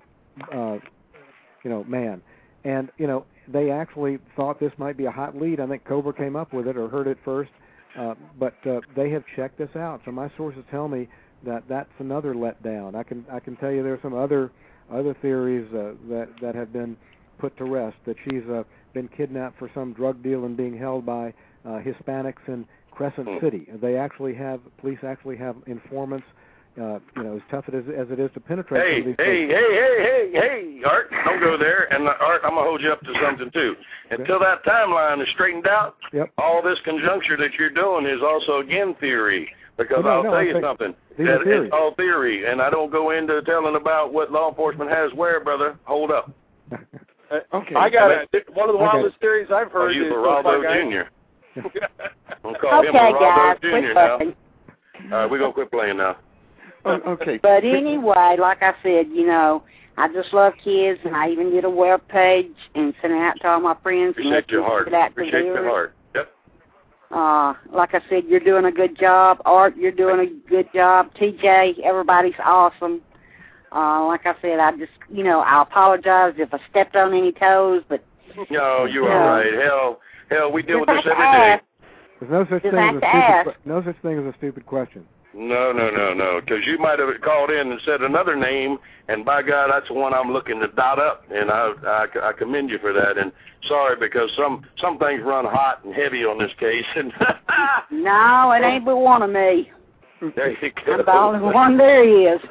man. And they actually thought this might be a hot lead. I think Cobra came up with it or heard it first, but they have checked this out. So my sources tell me that that's another letdown. I can tell you there are some other theories that have been put to rest, that she's been kidnapped for some drug deal and being held by Hispanics in Crescent City. Police actually have informants. As tough as it is to penetrate. Hey, Art, don't go there. And Art, I'm gonna hold you up to something too. Until that timeline is straightened out, all this conjuncture that you're doing is also again theory. Because I'll tell you something. It's all theory, and I don't go into telling about what law enforcement has where, brother. Hold up. Okay. I got one of the wildest theories I've heard is Geraldo Jr. We'll call him Geraldo Jr. now. All right, we're going to quit playing now. Okay. But anyway, like I said, I just love kids, and I even did a web page and sent it out to all my friends. Appreciate your heart. Appreciate your heart. Yep. Like I said, you're doing a good job. Art, you're doing a good job. TJ, everybody's awesome. Like I said, I just, I apologize if I stepped on any toes, but... No, you're all right. Hell, we deal with this every day. There's no such thing as a stupid question. No, because you might have called in and said another name, and by God, that's the one I'm looking to dot up, and I commend you for that. And sorry, because some things run hot and heavy on this case. And no, it ain't but one of me. There you go. I'm the only one there is.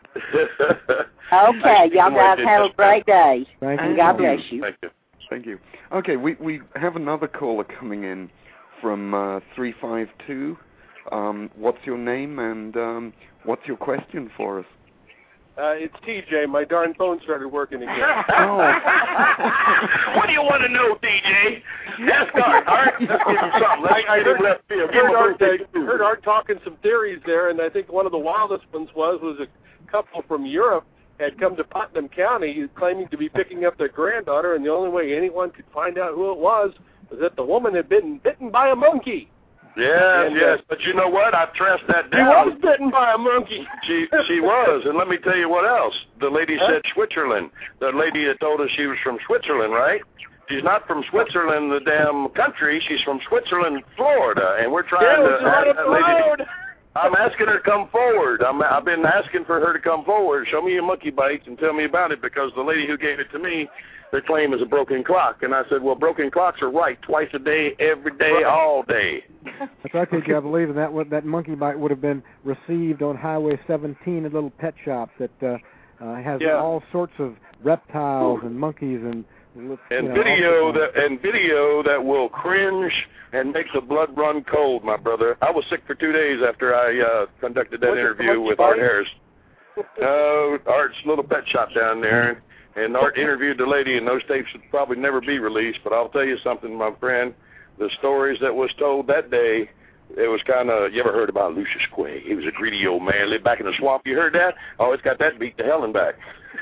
Okay, y'all guys have a great day. Thank you. And God bless you. Thank you. Okay, we have another caller coming in from 352. What's your name and what's your question for us? It's TJ. My darn phone started working again. What do you want to know, TJ? Ask Art. Let's give him something. I heard Art talking some theories there, and I think one of the wildest ones was a couple from Europe had come to Putnam County claiming to be picking up their granddaughter, and the only way anyone could find out who it was that the woman had been bitten by a monkey. Yes, but you know what? I traced that down. She was bitten by a monkey. She was, and let me tell you what else. The lady said Switzerland. The lady that told us she was from Switzerland, right? She's not from Switzerland, the damn country. She's from Switzerland, Florida, and we're trying to ask that lady. I'm asking her to come forward. I've been asking for her to come forward. Show me your monkey bites and tell me about it, because the lady who gave it to me, their claim is a broken clock. And I said, well, broken clocks are right twice a day, every day, all day. That's right, TJ. I believe that monkey bite would have been received on Highway 17 at a little pet shop that has all sorts of reptiles and monkeys and video that will cringe and make the blood run cold, my brother. I was sick for 2 days after I conducted that interview with Art Harris. Art's little pet shop down there, and Art interviewed the lady, and those tapes would probably never be released. But I'll tell you something, my friend. The stories that was told that day, it was kind of, you ever heard about Lucius Quay? He was a greedy old man, lived back in the swamp. You heard that? Oh, it's got that beat to hell and back.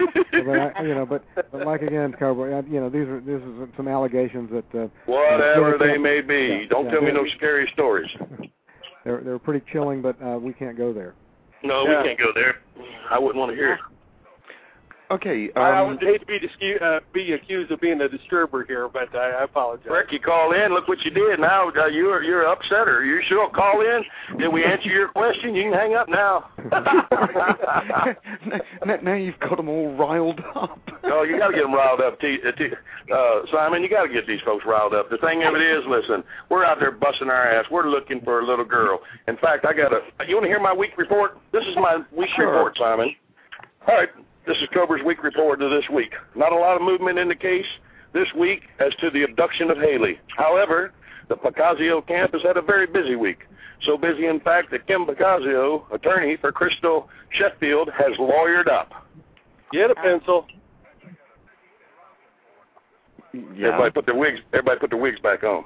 but like again, Cobra, these are some allegations that whatever they may be. Don't tell me no scary stories. They're pretty chilling, but we can't go there. No, we can't go there. I wouldn't want to hear it. Okay. I would hate to be accused of being a disturber here, but I apologize. Rick, you call in. Look what you did. Now you're upsetter. You sure call in? Did we answer your question? You can hang up now. Now you've got them all riled up. No, you got to get them riled up, Simon. You got to get these folks riled up. The thing of it is, listen, we're out there busting our ass. We're looking for a little girl. In fact, you want to hear my week report? This is my week report, Simon. All right. This is Cobra's week report of this week. Not a lot of movement in the case this week as to the abduction of Haley. However, the Picasio camp has had a very busy week. So busy, in fact, that Kim Picasio, attorney for Crystal Sheffield, has lawyered up. Get a pencil. Yeah. Everybody put their wigs back on.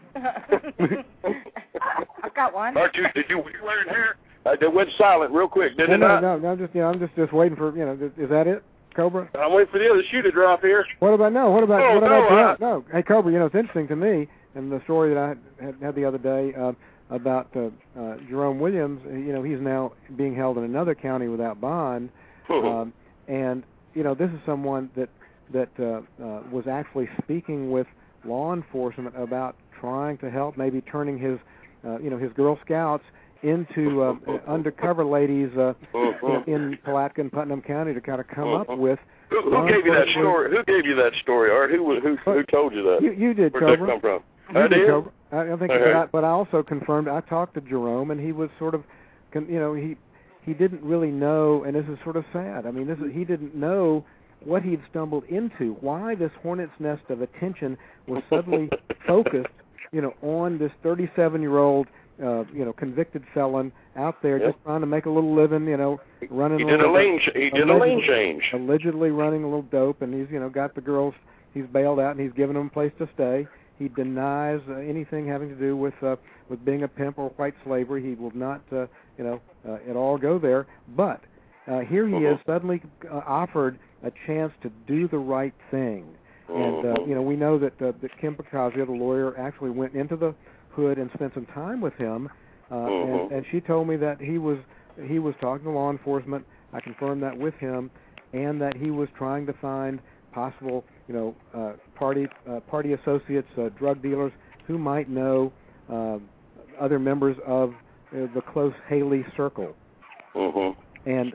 I've got one. Did you learn hair? It went silent real quick, didn't it? No. I'm just waiting for Is that it, Cobra? I'm waiting for the other shoe to drop here. What about No. Hey, Cobra. It's interesting to me, and the story that I had the other day about Jerome Williams. He's now being held in another county without bond, and this is someone that was actually speaking with law enforcement about trying to help, maybe turning his Girl Scouts into undercover ladies in Palatka and Putnam County to kind of come up with. Who gave you that story? Who gave you that story, Art? Who told you that? You did, Where'd Cobra. that come from? You did, Cobra. I think, Okay. but I also confirmed. I talked to Jerome, and he was sort of, he didn't really know, and this is sort of sad. I mean, he didn't know what he'd stumbled into. Why this hornet's nest of attention was suddenly focused, on this 37-year-old. Convicted felon out there just trying to make a little living, running. He did a lane change. Allegedly running a little dope, and he's, got the girls. He's bailed out, and he's given them a place to stay. He denies anything having to do with being a pimp or white slavery. He will not, at all go there. But here he is suddenly offered a chance to do the right thing, and we know that Kim Picasio, the lawyer, actually went into the hood and spent some time with him, and she told me that he was talking to law enforcement. I confirmed that with him, and that he was trying to find possible, party associates, drug dealers who might know other members of the close Haley circle. And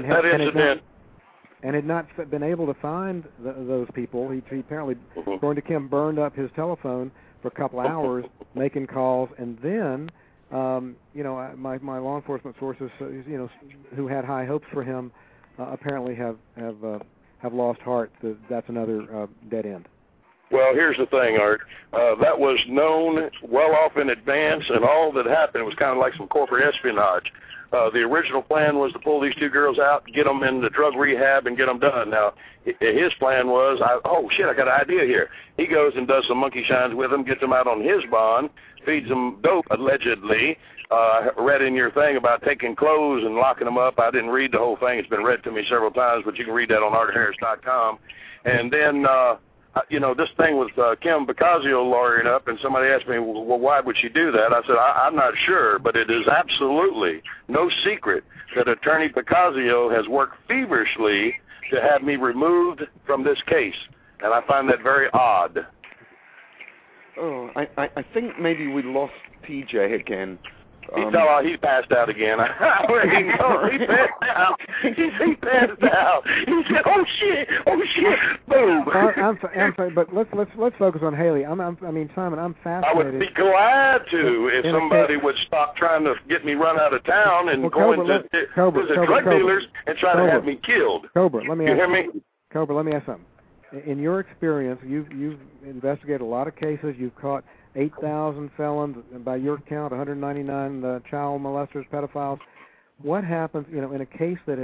had not been able to find those people. He apparently, according to Kim, burned up his telephone for a couple hours making calls, and then my law enforcement sources who had high hopes for him apparently have lost heart. That's another dead end. Well, here's the thing, Art. That was known well off in advance, and all that happened was kind of like some corporate espionage. The original plan was to pull these two girls out, get them into drug rehab, and get them done. Now, his plan was, I got an idea here. He goes and does some monkey shines with them, gets them out on his bond, feeds them dope, allegedly. Read in your thing about taking clothes and locking them up. I didn't read the whole thing. It's been read to me several times, but you can read that on artharris.com. And then, this thing with Kim Picasio lawyering up, and somebody asked me, well, why would she do that? I said, I'm not sure, but it is absolutely no secret that Attorney Picasio has worked feverishly to have me removed from this case, and I find that very odd. Oh, I think maybe we lost PJ again. He passed out again. He passed out. He passed out. He said, "Oh shit! Boom!" I'm sorry, but let's focus on Haley. Simon, I'm fascinated. I would be glad to if somebody would stop trying to get me run out of town and go into drug dealers and try to have me killed. Cobra, let me hear me? Cobra, let me ask something. In your experience, you've investigated a lot of cases. You've caught 8,000 felons, by your count, 199 child molesters, pedophiles. What happens, in a case that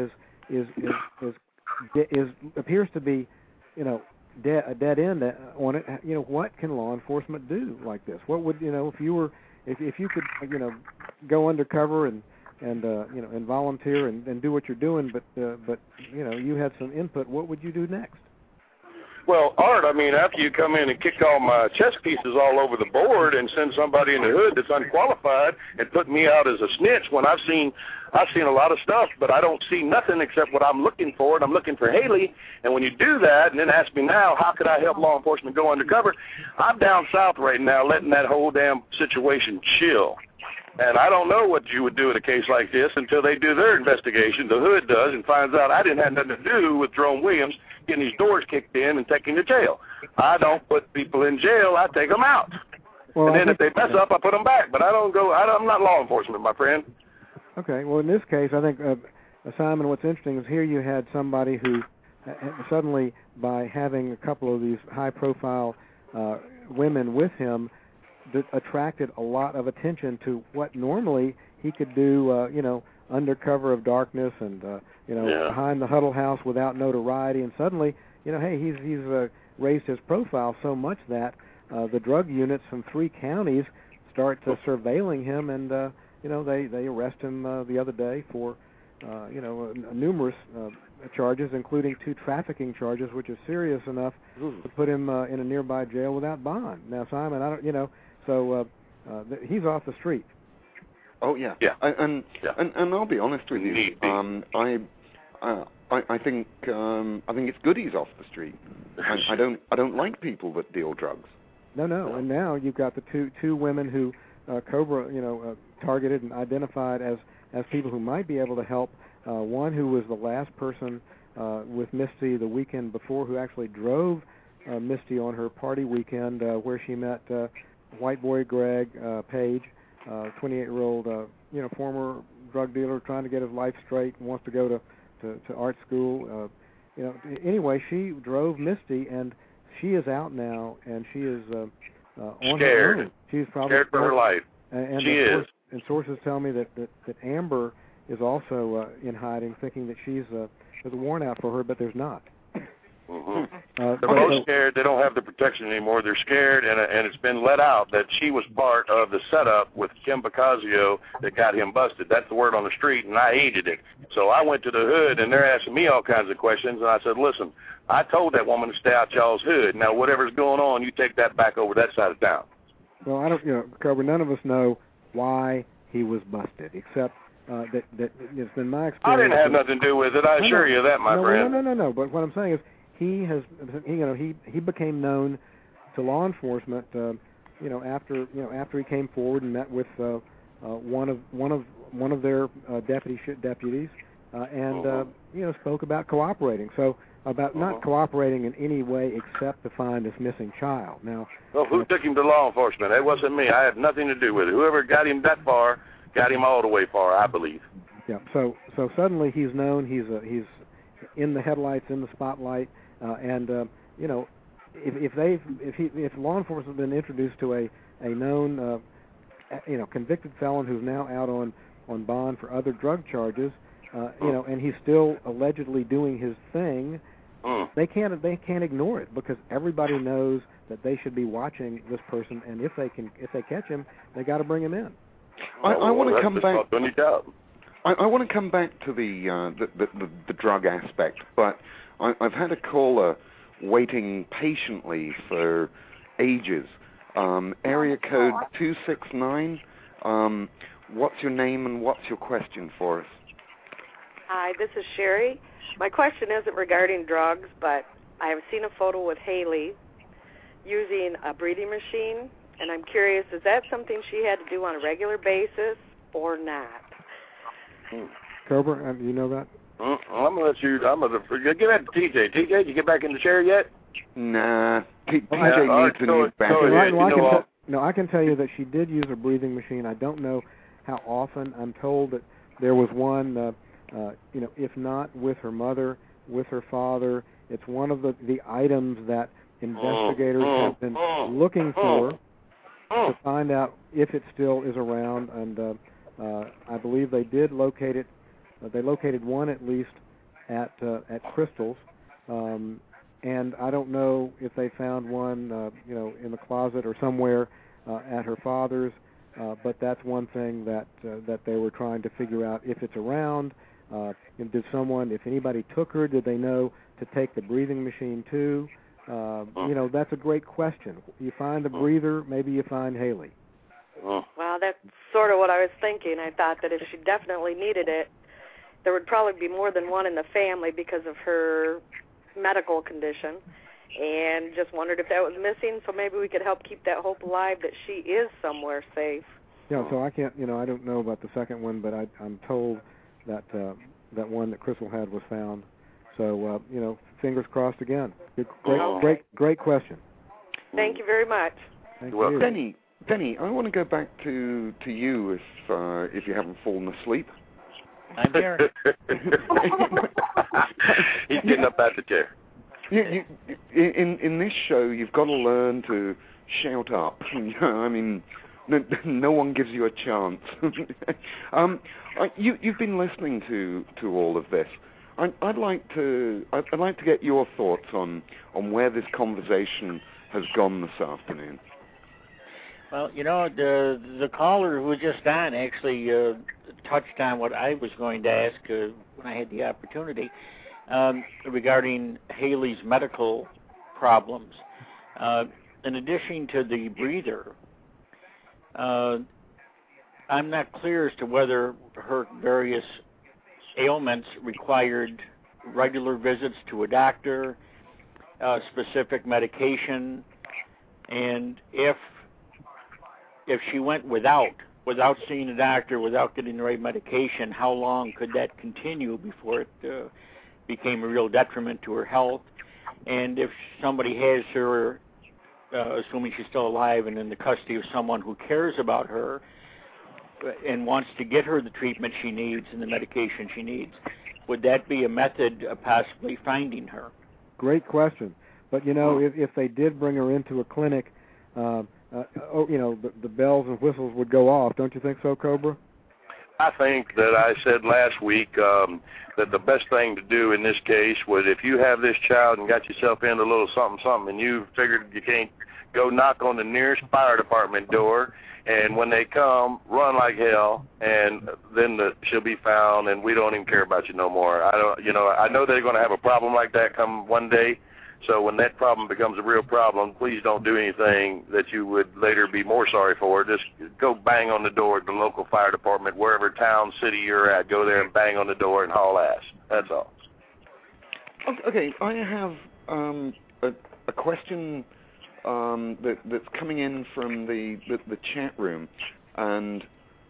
appears to be, a dead end on it? What can law enforcement do like this? What would if you could go undercover and volunteer and do what you're doing, but you had some input, what would you do next? Well, Art, I mean, after you come in and kick all my chess pieces all over the board and send somebody in the hood that's unqualified and put me out as a snitch when I've seen a lot of stuff, but I don't see nothing except what I'm looking for, and I'm looking for Haley. And when you do that and then ask me now, how could I help law enforcement go undercover, I'm down south right now letting that whole damn situation chill. And I don't know what you would do in a case like this until they do their investigation, the hood does, and finds out I didn't have nothing to do with Jerome Williams getting his doors kicked in and taken to jail. I don't put people in jail, I take them out. Well, and then if they mess up, I put them back. But I'm not law enforcement, my friend. Okay, well, in this case, I think, Simon, what's interesting is here you had somebody who suddenly, by having a couple of these high-profile women with him, that attracted a lot of attention to what normally he could do, under cover of darkness and, behind the Huddle House without notoriety. And suddenly, hey, he's raised his profile so much that the drug units from 3 counties start surveilling him, and, they arrest him the other day for, numerous charges, including 2 trafficking charges, which is serious enough to put him in a nearby jail without bond. Now, Simon, I don't, so he's off the street. Oh yeah. And I'll be honest with you. I think it's good he's off the street. I don't like people that deal drugs. No. And now you've got the two women who Cobra targeted and identified as people who might be able to help. One who was the last person with Misty the weekend before, who actually drove Misty on her party weekend where she met white boy Greg Page, 28-year-old, former drug dealer trying to get his life straight and wants to go to art school. Anyway, she drove Misty, and she is out now, and she is on scared. Her own. She's probably scared for her life. And she is. And sources tell me that Amber is also in hiding, thinking that there's a warrant out for her, but there's not. Mm-hmm. They're both scared. They don't have the protection anymore. They're scared, and it's been let out that she was part of the setup with Kim Bacasio that got him busted. That's the word on the street, and I hated it. So I went to the hood, and they're asking me all kinds of questions, and I said, listen, I told that woman to stay out y'all's hood. Now, whatever's going on, you take that back over that side of town. Well, I don't, Cobra, none of us know why he was busted, except that it's been my experience. I didn't have nothing to do with it. I assure you that, my friend. No. But what I'm saying is, he became known to law enforcement, after he came forward and met with one of their deputies, and spoke about cooperating. So about not cooperating in any way except to find this missing child. Now, well, who took him to law enforcement? It wasn't me. I had nothing to do with it. Whoever got him that far got him all the way far, I believe. Yeah. So suddenly he's known. He's in the headlights, in the spotlight. If law enforcement has been introduced to a known convicted felon who's now out on bond for other drug charges, and he's still allegedly doing his thing, they can't ignore it, because everybody knows that they should be watching this person, and if they catch him, they got to bring him in. I want to come back. I want to come back to the drug aspect, but I've had a caller waiting patiently for ages. Area code 269. What's your name and what's your question for us? Hi, this is Sherry. My question isn't regarding drugs, but I have seen a photo with Haley using a breathing machine, and I'm curious, is that something she had to do on a regular basis or not? Cobra, you know that? I'm going to give that to TJ. TJ, did you get back in the chair yet? Nah. TJ needs to move back. I can tell you that she did use a breathing machine. I don't know how often. I'm told that there was one, if not with her mother, with her father. It's one of the items that investigators have been looking for to find out if it still is around. And I believe they did locate it. They located one at least at Crystal's, and I don't know if they found one, in the closet or somewhere at her father's. But that's one thing that they were trying to figure out if it's around. If anybody took her, did they know to take the breathing machine too? That's a great question. You find the breather, maybe you find Haley. Well, that's sort of what I was thinking. I thought that if she definitely needed it, there would probably be more than one in the family because of her medical condition, and just wondered if that was missing, so maybe we could help keep that hope alive that she is somewhere safe. Yeah, so I can't, I don't know about the second one, but I'm told that that one that Crystal had was found. So, fingers crossed again. Great question. Thank you very much. Thank you. Denny, I want to go back to you if you haven't fallen asleep. I'm here. He's getting up out the chair. In this show, you've got to learn to shout up. I mean, no one gives you a chance. You've been listening to all of this. I'd like to get your thoughts on where this conversation has gone this afternoon. Well, the caller who was just on actually touched on what I was going to ask when I had the opportunity regarding Haley's medical problems. In addition to the breather, I'm not clear as to whether her various ailments required regular visits to a doctor, specific medication, and if she went without seeing a doctor, without getting the right medication, how long could that continue before it became a real detriment to her health? And if somebody has her, assuming she's still alive and in the custody of someone who cares about her and wants to get her the treatment she needs and the medication she needs, would that be a method of possibly finding her? Great question. But, if they did bring her into a clinic, the bells and whistles would go off. Don't you think so, Cobra? I think that I said last week that the best thing to do in this case was if you have this child and got yourself into a little something and you figured you can't go knock on the nearest fire department door, and when they come, run like hell, and then she'll be found, and we don't even care about you no more. I know they're going to have a problem like that come one day. So when that problem becomes a real problem, please don't do anything that you would later be more sorry for. Just go bang on the door at the local fire department, wherever town, city you're at. Go there and bang on the door and haul ass. That's all. Okay, I have a question that's coming in from the chat room, and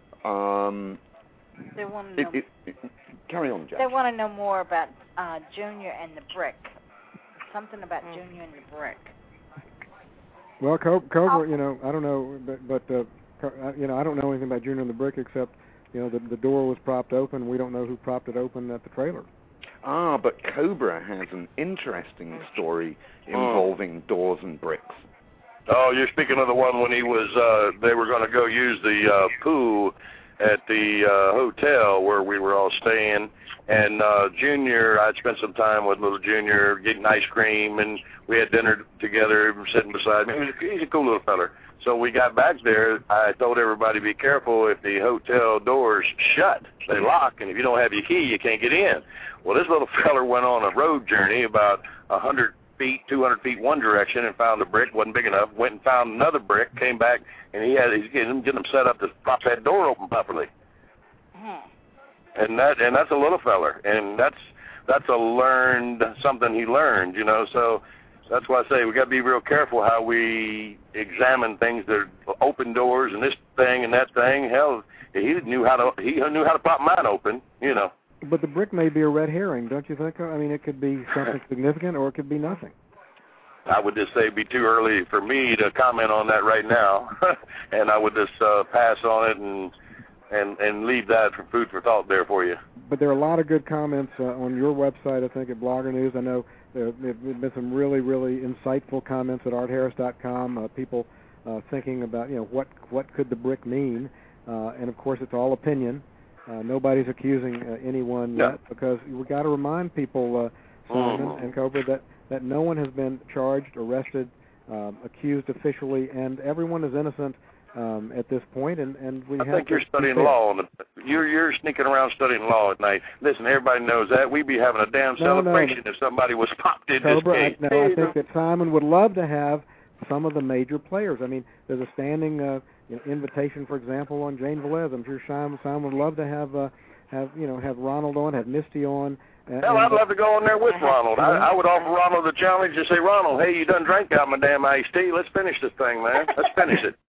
they want to know. Carry on, Jack. They want to know more about Junior and the brick. Something about Junior and the brick. Well, Cobra, I don't know, but I don't know anything about Junior and the brick except, the door was propped open. We don't know who propped it open at the trailer. But Cobra has an interesting story involving doors and bricks. Oh, you're speaking of the one when he was, they were going to go use the pool at the hotel where we were all staying. And Junior, I'd spent some time with little Junior getting ice cream, and we had dinner together, sitting beside me. He's a cool little feller. So we got back there. I told everybody, be careful if the hotel doors shut. They lock, and if you don't have your key, you can't get in. Well, this little feller went on a road journey about 100 feet, 200 feet one direction and found a brick, wasn't big enough, went and found another brick, came back, and he's getting them set up to prop that door open properly. And that's a little feller, and that's something he learned, So that's why I say we got to be real careful how we examine things that are open doors and this thing and that thing. Hell, he knew how to pop mine open, But the brick may be a red herring, don't you think? I mean, it could be something significant, or it could be nothing. I would just say it'd be too early for me to comment on that right now, and I would just pass on it and leave that for food for thought there for you. But there are a lot of good comments on your website, I think, at Blogger News. I know there have been some really, really insightful comments at artharris.com, people thinking about, what could the brick mean? And, of course, it's all opinion. Nobody's accusing anyone yet, because we've got to remind people, Simon and Cobra, that no one has been charged, arrested, accused officially, and everyone is innocent at this point, and we. I think you're studying law. You're sneaking around studying law at night. Listen, everybody knows that. We'd be having a damn celebration if somebody was popped in this case. I think that Simon would love to have some of the major players. I mean, there's a standing invitation, for example, on Jane Velez. I'm sure Simon would love to have Ronald on, have Misty on. Hell, I'd love to go on there with Ronald. I would offer Ronald the challenge to say, Ronald, hey, you done drank out my damn iced tea. Let's finish this thing, man. Let's finish it.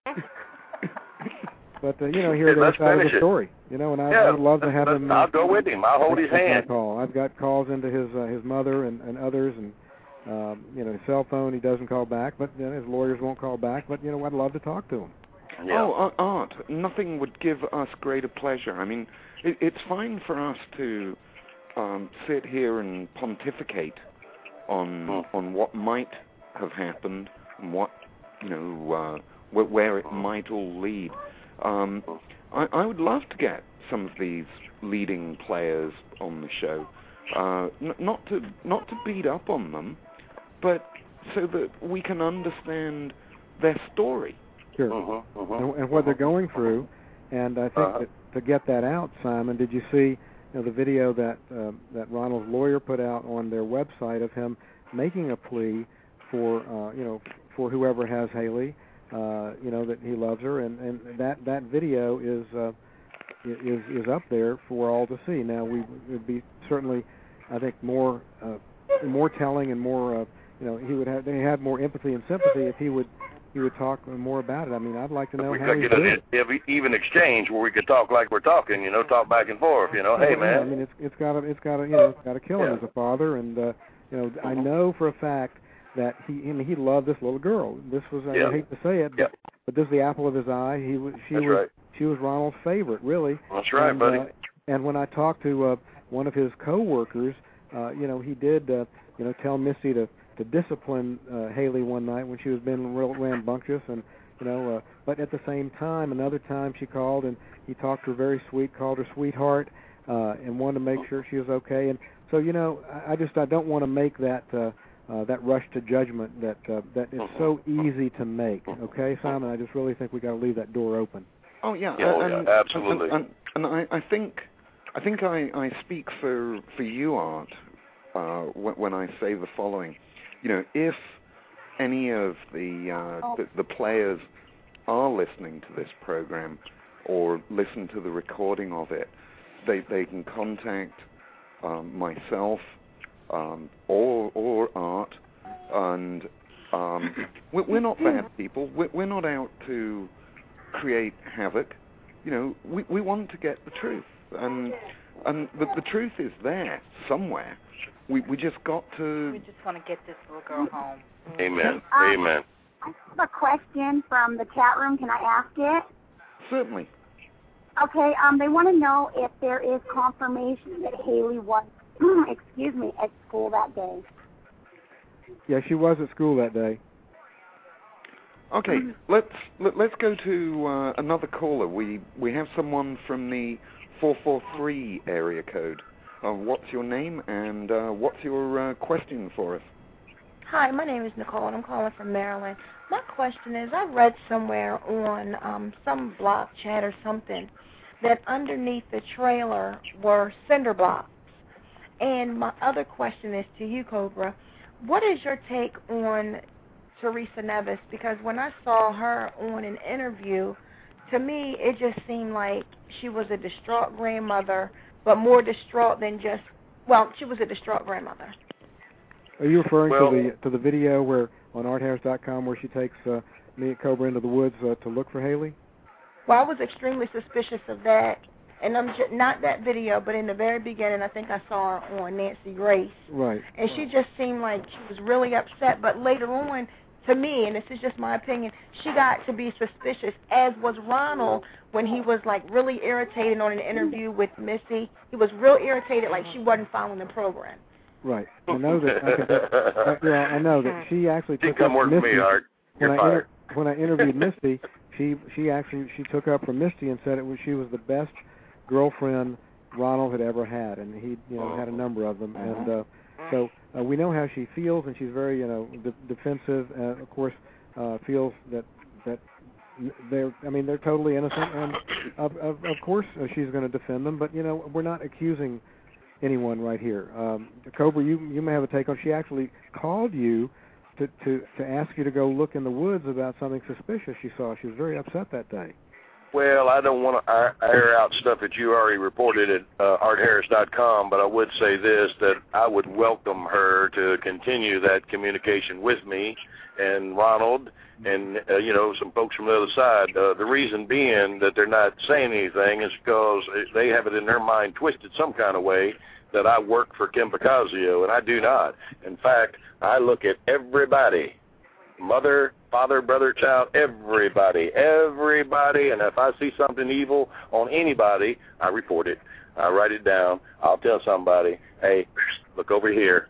But hear the other side of the story. And I would love to have him. I'll go with him. I'll hold his hand. I've got calls into his mother and others, and his cell phone. He doesn't call back, but his lawyers won't call back. But I'd love to talk to him. Yeah. Oh, Art, nothing would give us greater pleasure. I mean, it's fine for us to sit here and pontificate on what might have happened and what where it might all lead. I would love to get some of these leading players on the show, not to beat up on them, but so that we can understand their story. Sure. And what they're going through, and I think that to get that out, Simon, did you see the video that Ronald's lawyer put out on their website of him making a plea for whoever has Haley, that he loves her, and that video is up there for all to see. Now we would be certainly, I think, more telling and more they had more empathy and sympathy if he would talk more about it. I mean, I'd like to know how he did it. We could get an even exchange where we could talk like we're talking, talk back and forth, hey man. I mean, it's got to kill him as a father, and I know for a fact that he loved this little girl. This was I hate to say it, but this is the apple of his eye. She was Ronald's favorite, really. That's right, buddy. And when I talked to one of his co-workers, he did tell Misty to discipline Haley one night when she was being real rambunctious, and but at the same time, another time she called and he talked to her very sweet, called her sweetheart, and wanted to make sure she was okay. And so I don't want to make that rush to judgment that is so easy to make. Okay, Simon, I just really think we got to leave that door open. Oh yeah, absolutely. And I think I speak for you, Art, when I say the following. If any of the players are listening to this program or listen to the recording of it, they can contact myself or Art, and we're not bad people. We're not out to create havoc. We want to get the truth, and the truth is there somewhere. We just got to. We just want to get this little girl home. Amen. Amen. I have a question from the chat room. Can I ask it? Certainly. Okay. They want to know if there is confirmation that Haley was, at school that day. Yeah, she was at school that day. Okay, let's go to another caller. We have someone from the 443 area code. What's your name and what's your question for us? Hi, my name is Nicole and I'm calling from Maryland. My question is, I read somewhere on some block chat or something that underneath the trailer were cinder blocks. And my other question is to you, Cobra. What is your take on Teresa Nevis? Because when I saw her on an interview, to me it just seemed like she was a distraught grandmother, but more distraught than just, she was a distraught grandmother. Are you referring to the video where on arthouse.com where she takes me and Cobra into the woods to look for Haley? Well, I was extremely suspicious of that, and I'm just, not that video, but in the very beginning, I think I saw her on Nancy Grace. Right. And she just seemed like she was really upset, but later on, to me, and this is just my opinion, she got to be suspicious, as was Ronald when he was like really irritated on an interview with Missy. He was real irritated, like she wasn't following the program. Right. I know that. I know that she actually took come up work Misty. with me, Art. When I interviewed Misty, she took up from Misty and said she was the best girlfriend Ronald had ever had, and he had a number of them, and so we know how she feels, and she's very defensive. Of course, feels that they're totally innocent, and of course she's going to defend them. But we're not accusing anyone right here. Cobra, you may have a take on. She actually called you to ask you to go look in the woods about something suspicious she saw. She was very upset that day. Well, I don't want to air out stuff that you already reported at artharris.com, but I would say this, that I would welcome her to continue that communication with me and Ronald and, some folks from the other side. The reason being that they're not saying anything is because they have it in their mind twisted some kind of way that I work for Kim Picasio, and I do not. In fact, I look at everybody, mother, father, brother, child, everybody, and if I see something evil on anybody, I report it. I write it down. I'll tell somebody, hey, look over here.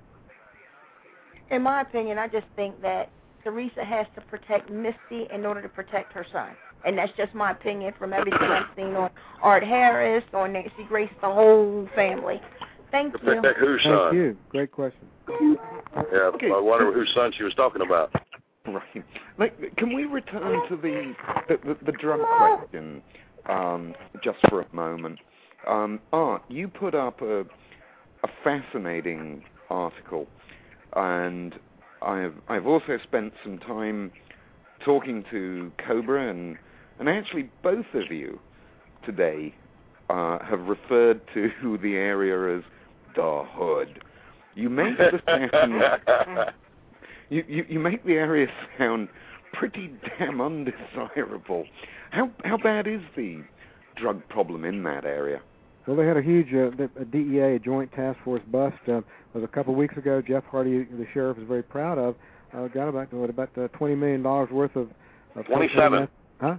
In my opinion, I just think that Teresa has to protect Misty in order to protect her son. And that's just my opinion from everything I've seen on Art Harris, on Nancy Grace, the whole family. Thank you. Protect whose son? Thank you. Great question. Yeah, okay. I wonder whose son she was talking about. Right. Can we return to the drug question just for a moment? Art, you put up a fascinating article, and I've also spent some time talking to Cobra, and actually both of you today have referred to the area as the hood. You make the sound, you make the area sound pretty damn undesirable. How bad is the drug problem in that area? Well, they had a huge DEA, a Joint Task Force bust. Was a couple of weeks ago. Jeff Hardy, the sheriff, is very proud of. Got about $20 million worth of 27. Huh?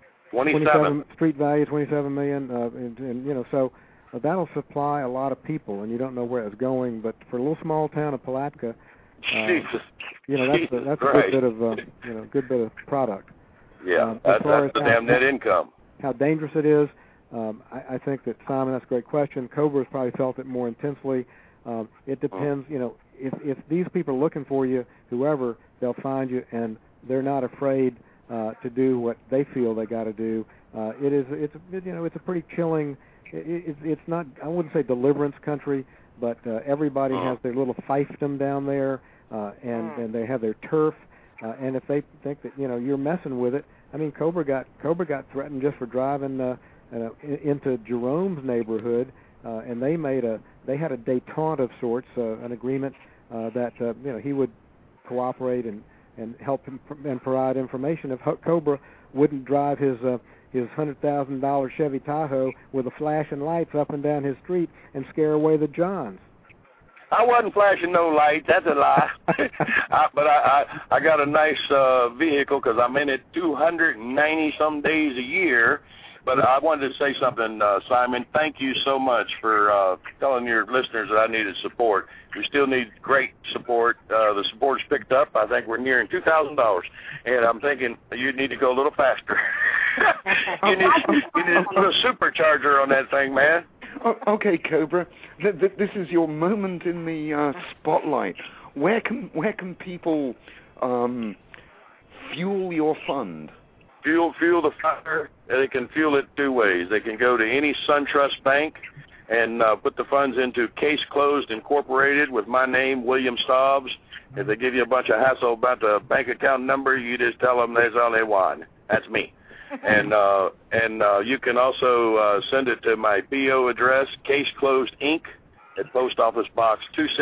27 street value, $27 million, and so that'll supply a lot of people, and you don't know where it's going. But for a little small town of Palatka, that's a good bit of product. Yeah, that's the damn net income. How dangerous it is. I think that, Simon, that's a great question. Cobra's probably felt it more intensely. It depends, if these people are looking for you, whoever, they'll find you, and they're not afraid to do what they feel they got to do. It's a pretty chilling. It's not, I wouldn't say deliverance country, but everybody has their little fiefdom down there, and they have their turf. And if they think that you're messing with it, I mean, Cobra got threatened just for driving into Jerome's neighborhood, and they had a détente of sorts, an agreement that he would cooperate and help him and provide information if Cobra wouldn't drive his $100,000 Chevy Tahoe with the flashing lights up and down his street and scare away the Johns. I wasn't flashing no lights. That's a lie. But I got a nice vehicle because I'm in it 290-some days a year. But I wanted to say something, Simon. Thank you so much for telling your listeners that I needed support. We still need great support. The support's picked up. I think we're nearing $2,000. And I'm thinking you need to go a little faster. you need to put a supercharger on that thing, man. Okay, Cobra. This is your moment in the spotlight. Where can people fuel your fund? Fuel the fire. They can fuel it two ways. They can go to any SunTrust bank and put the funds into Case Closed Incorporated with my name, William Stobbs. If they give you a bunch of hassle about the bank account number, you just tell them there's only one. That's me. And you can also send it to my P.O. address, Case Closed Inc., at Post Office Box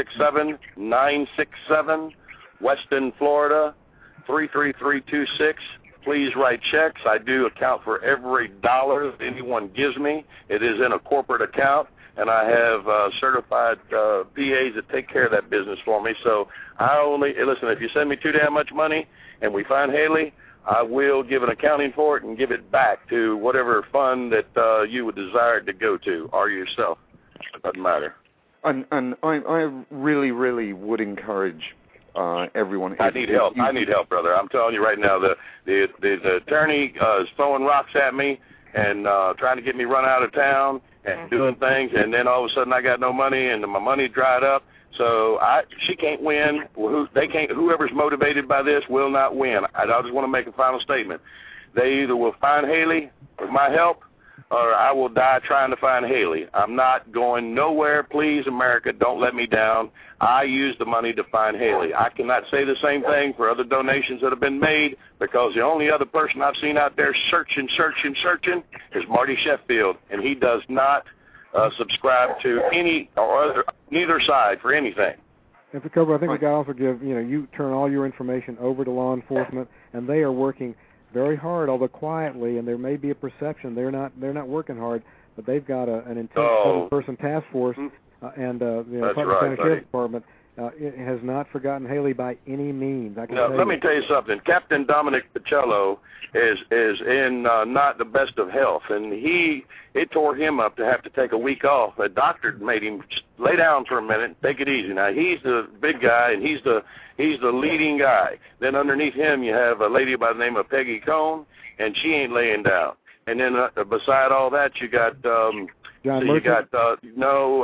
267-967, Weston, Florida, 33326. Please write checks. I do account for every dollar that anyone gives me. It is in a corporate account, and I have certified PAs that take care of that business for me. So listen, if you send me too damn much money and we find Haley, I will give an accounting for it and give it back to whatever fund that you would desire it to go to, or yourself. It doesn't matter. And I really, really would encourage everyone. I need help. I need help, brother. I'm telling you right now, the attorney is throwing rocks at me and trying to get me run out of town and doing things, and then all of a sudden I got no money and my money dried up. So she can't win. They can't. Whoever's motivated by this will not win. I just want to make a final statement. They either will find Haley with my help, or I will die trying to find Haley. I'm not going nowhere. Please, America, don't let me down. I use the money to find Haley. I cannot say the same thing for other donations that have been made, because the only other person I've seen out there searching is Marty Sheffield, and he does not subscribe to any or other, neither side for anything. And for Cobra, I think we got to also give, you turn all your information over to law enforcement, and they are working very hard, although quietly, and there may be a perception they're not working hard, but they've got an intense 7-person task force, and the Putnam County Sheriff's Department it has not forgotten Haley by any means. Let me tell you something. Captain Dominic Pacello is in not the best of health, and it tore him up to have to take a week off. A doctor made him just lay down for a minute, take it easy. Now he's the big guy, and he's the leading guy. Then underneath him, you have a lady by the name of Peggy Cohn, and she ain't laying down. And then beside all that, you got John you got you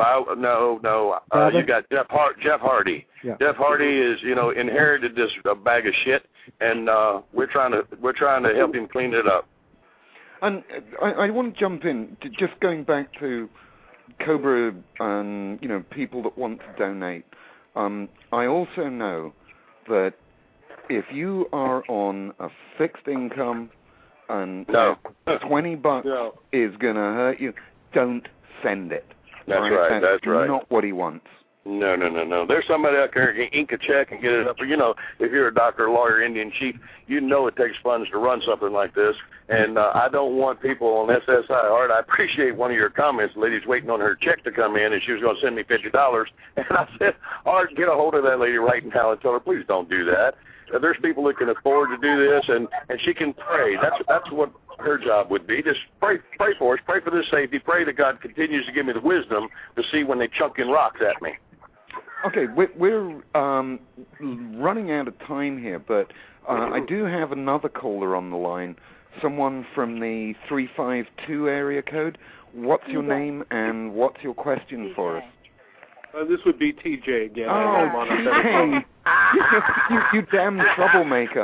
got Jeff Hardy. Yeah. Jeff Hardy is inherited this bag of shit, and we're trying to help him clean it up. And I want to jump in, just going back to Cobra and people that want to donate. I also know that if you are on a fixed income and $20 is going to hurt you, don't send it. That's right. That's right. Not what he wants. No. There's somebody out there who can ink a check and get it up. If you're a doctor, lawyer, Indian chief, it takes funds to run something like this. And I don't want people on SSI. Art, I appreciate one of your comments. The lady's waiting on her check to come in, and she was going to send me $50. And I said, Art, get a hold of that lady right now and tell her, please don't do that. There's people that can afford to do this, and she can pray. That's what her job would be. Just pray for us, pray for their safety, pray that God continues to give me the wisdom to see when they chunk in rocks at me. Okay, we're running out of time here, but I do have another caller on the line, someone from the 352 area code. What's your name and what's your question for us? This would be TJ again. Oh, TJ. You damn troublemaker.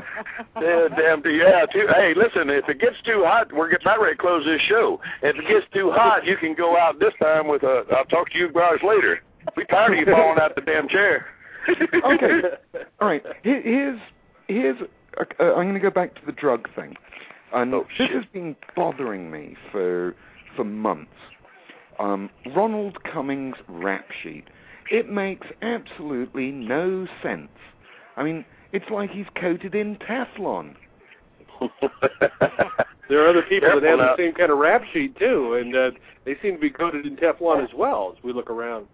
Hey, listen, if it gets too hot, we're about ready to close this show. If it gets too hot, you can go out this time with I'll talk to you guys later. We tired of you falling out the damn chair. Okay. All right. Here's I'm going to go back to the drug thing. And this has been bothering me for months. Ronald Cummings' rap sheet. It makes absolutely no sense. I mean, it's like he's coated in Teflon. There are other people that have the same kind of rap sheet too, and they seem to be coated in Teflon as well. As we look around.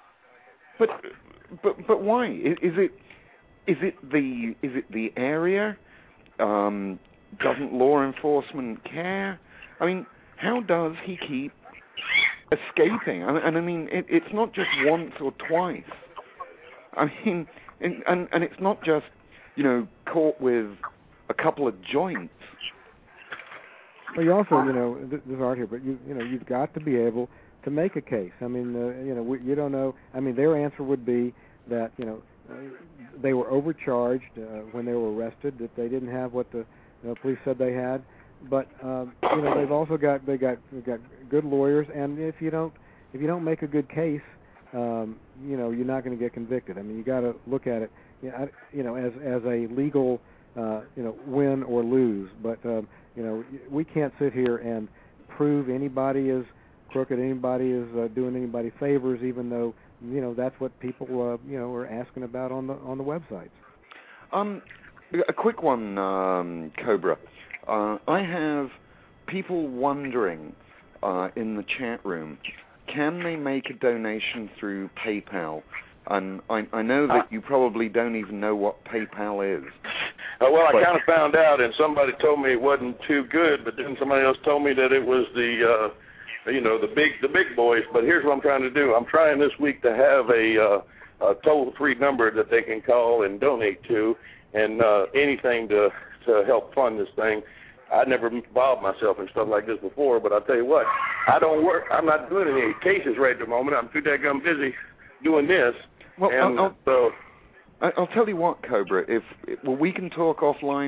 But why? Is it the area? Doesn't law enforcement care? I mean, how does he keep escaping? And I mean, it's not just once or twice. I mean, and it's not just caught with a couple of joints. Well, you also there's art here, but you've got to be able to make a case. I mean, you don't know. I mean, their answer would be that they were overcharged when they were arrested, that they didn't have what the police said they had. But they've also got good lawyers, and if you don't make a good case, you're not going to get convicted. I mean, you got to look at it, as a legal, win or lose. But we can't sit here and prove anybody is crooked, anybody is doing anybody favors, even though that's what people are asking about on the websites. A quick one, Cobra. I have people wondering in the chat room, can they make a donation through PayPal? And I know that you probably don't even know what PayPal is. Well, I kind of found out, and somebody told me it wasn't too good, but then somebody else told me that it was the big boys. But here's what I'm trying to do. I'm trying this week to have a toll-free number that they can call and donate to, and anything to help fund this thing. I never involved myself in stuff like this before, but I'll tell you what, I don't work. I'm not doing any cases right at the moment. I'm too daggum busy doing this. Well, I'll tell you what, Cobra. If we can talk offline,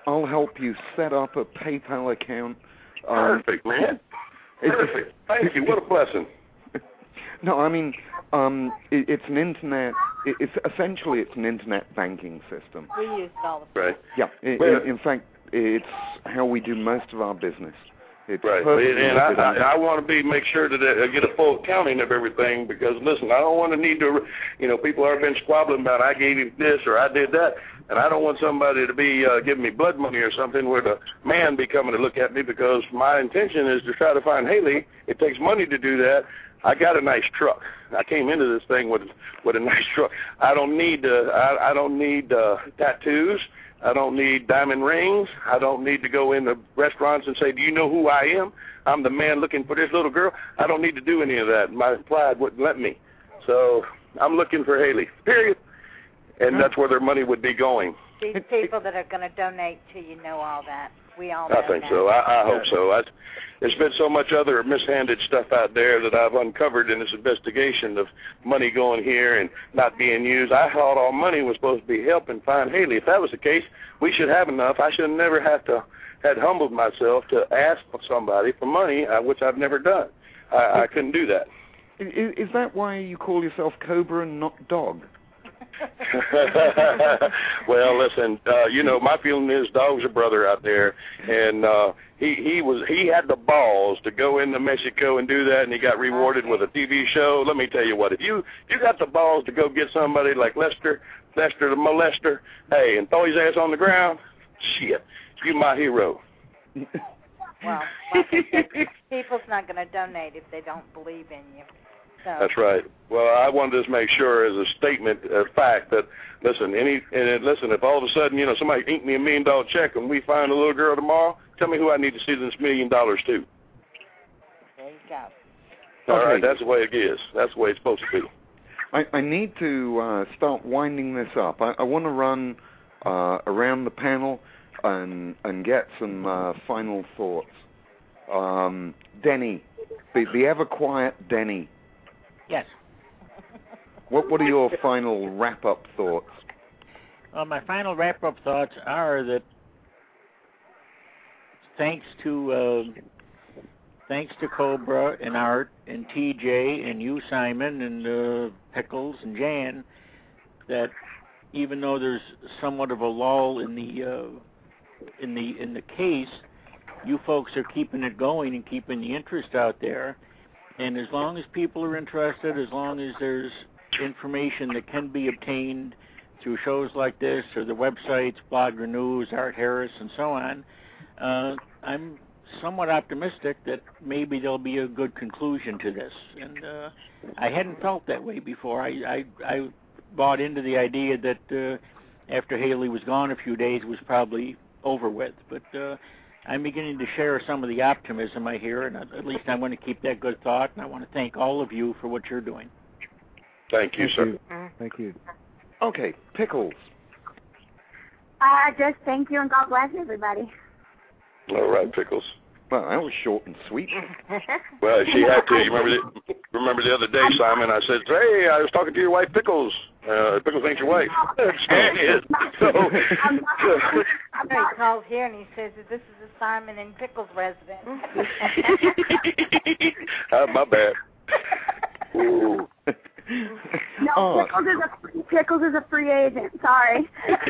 I'll help you set up a PayPal account. Perfect, man. Perfect. Thank you. What a blessing. No, I mean, it's an internet. It's essentially an internet banking system. We use it all the time. Right. Yeah. In fact, it's how we do most of our business. It's right. And I want to make sure that I get a full accounting of everything because, listen, I don't want to need to, people have been squabbling about I gave him this or I did that, and I don't want somebody to be giving me blood money or something where the man be coming to look at me because my intention is to try to find Haley. It takes money to do that. I got a nice truck. I came into this thing with a nice truck. I don't need tattoos. I don't need diamond rings. I don't need to go into restaurants and say, do you know who I am? I'm the man looking for this little girl. I don't need to do any of that. My pride wouldn't let me. So I'm looking for Haley, period. And that's where their money would be going. These people that are going to donate to you know all that. We all know I think that. so. I hope so. There's been so much other mishanded stuff out there that I've uncovered in this investigation of money going here and not being used. I thought all money was supposed to be helping find Haley. If that was the case, we should have enough. I should never had humbled myself to ask somebody for money, which I've never done. I couldn't do that. Is that why you call yourself Cobra and not Dog? Well, listen, my feeling is Dog's a brother out there, and he had the balls to go into Mexico and do that, and he got rewarded with a TV show. Let me tell you what, if you got the balls to go get somebody like Lester the molester, hey, and throw his ass on the ground, shit, you my hero. Well, people's not going to donate if they don't believe in you. So. That's right. Well, I wanted to just make sure as a statement of fact that, listen, if all of a sudden, somebody inked me $1 million check and we find a little girl tomorrow, tell me who I need to see this $1 million to. There you go. All right, that's the way it is. That's the way it's supposed to be. I need to start winding this up. I want to run around the panel and get some final thoughts. Denny, the ever-quiet Denny. Yes. What are your final wrap-up thoughts? Well, my final wrap-up thoughts are that thanks to Cobra and Art and TJ and you, Simon, and Pickles and Jan, that even though there's somewhat of a lull in the case, you folks are keeping it going and keeping the interest out there. And as long as people are interested, as long as there's information that can be obtained through shows like this or the websites, Blogger News, Art Harris, and so on, I'm somewhat optimistic that maybe there'll be a good conclusion to this. And I hadn't felt that way before. I bought into the idea that after Haley was gone a few days, it was probably over with. But I'm beginning to share some of the optimism I hear, and at least I want to keep that good thought, and I want to thank all of you for what you're doing. Thank you, sir. Thank you. Okay, Pickles. Just thank you and God bless everybody. All right, Pickles. Well, that was short and sweet. Well, she had to. You remember the other day, Simon, I said, hey, I was talking to your wife, Pickles. Pickles ain't your wife. Stan is. So, he calls here and he says that this is a Simon and Pickles resident. My bad. Ooh. No, Pickles is a free agent. Sorry.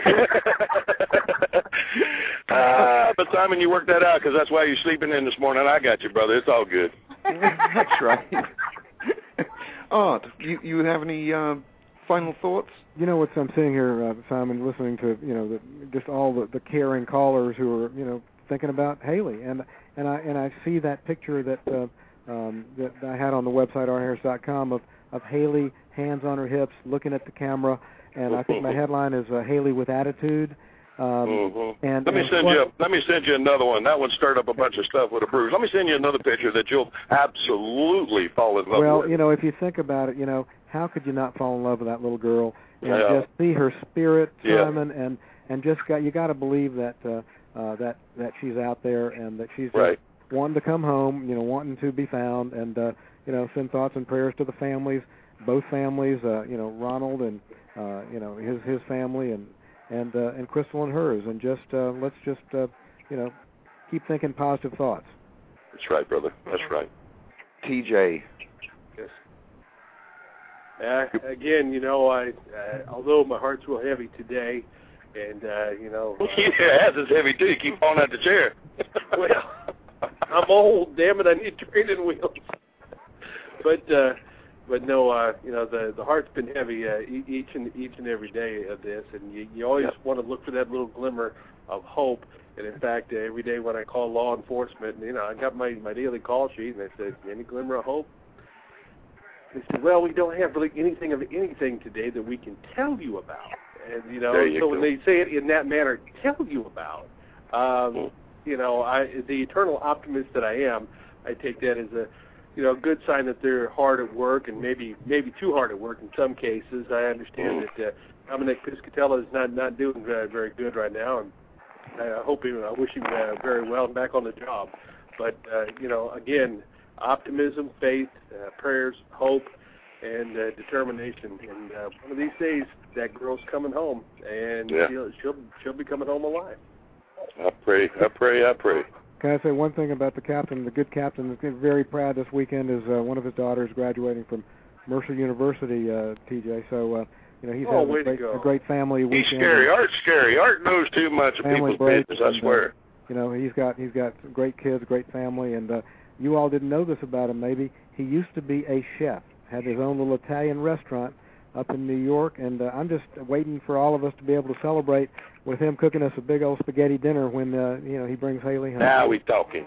But Simon, you worked that out because that's why you're sleeping in this morning. I got you, brother. It's all good. That's right. Art, you have any final thoughts? You know what I'm saying here, Simon, listening to just all the caring callers who are thinking about Haley, and I see that picture that that I had on the website artharris.com of Haley, hands on her hips, looking at the camera, and I think my headline is Haley with attitude. And let me send you another one. That one stirred up a bunch of stuff with a bruise. Let me send you another picture that you'll absolutely fall in love with. Well, if you think about it, how could you not fall in love with that little girl and just see her spirit, Simon, and just you got to believe that that she's out there and that she's just wanting to come home, wanting to be found, and send thoughts and prayers to the families, both families, Ronald and his family, and and Crystal and hers, and just let's just keep thinking positive thoughts. That's right, brother. That's right. TJ. Yes. Again, although my heart's real heavy today, and yeah, it's heavy too. You keep falling out the chair. Well, I'm old. Damn it, I need training wheels. But no, the heart's been heavy each and every day of this, and you always want to look for that little glimmer of hope. And in fact, every day when I call law enforcement, I got my daily call sheet, and they said, "Any glimmer of hope?" They said, "Well, we don't have really anything today that we can tell you about." And so when they say it in that manner, tell you about, the eternal optimist that I am, I take that as a good sign that they're hard at work, and maybe too hard at work in some cases. I understand that Dominic Piscatella is not doing very good right now, and I wish him very well and back on the job. But again, optimism, faith, prayers, hope, and determination. And one of these days, that girl's coming home, and she'll be coming home alive. I pray. Can I say one thing about the captain? The good captain is very proud this weekend is one of his daughters graduating from Mercer University, TJ. So, he's having a great family weekend. He's scary. Art's scary. Art knows too much of people's business, I swear. He's got great kids, great family, and you all didn't know this about him maybe. He used to be a chef, had his own little Italian restaurant up in New York, and I'm just waiting for all of us to be able to celebrate with him cooking us a big old spaghetti dinner when he brings Haley home. Now we talking.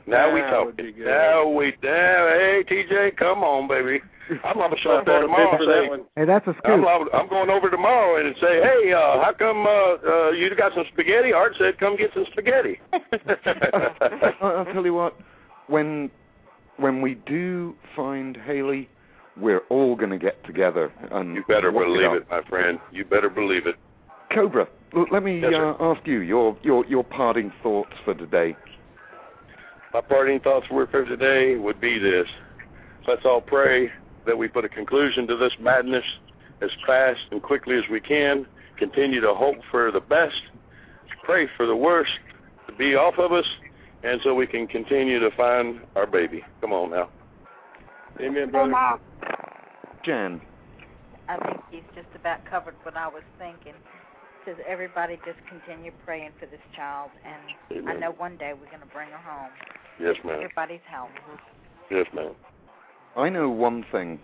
Hey, TJ, come on, baby. I'm going to show up there tomorrow and say, hey, that's a scoop. I'm going over tomorrow and say, hey, how come you got some spaghetti? Art said, come get some spaghetti. I'll tell you what, when we do find Haley, we're all going to get together. And you better believe it, my friend. You better believe it. Cobra, let me ask you your parting thoughts for today. My parting thoughts for today would be this. Let's all pray that we put a conclusion to this madness as fast and quickly as we can. Continue to hope for the best. Pray for the worst to be off of us, and so we can continue to find our baby. Come on now. Amen, brother. Jan. I think he's just about covered what I was thinking. Says everybody just continue praying for this child, and I know one day we're going to bring her home. Yes, ma'am. Everybody's help. Yes, ma'am. I know one thing.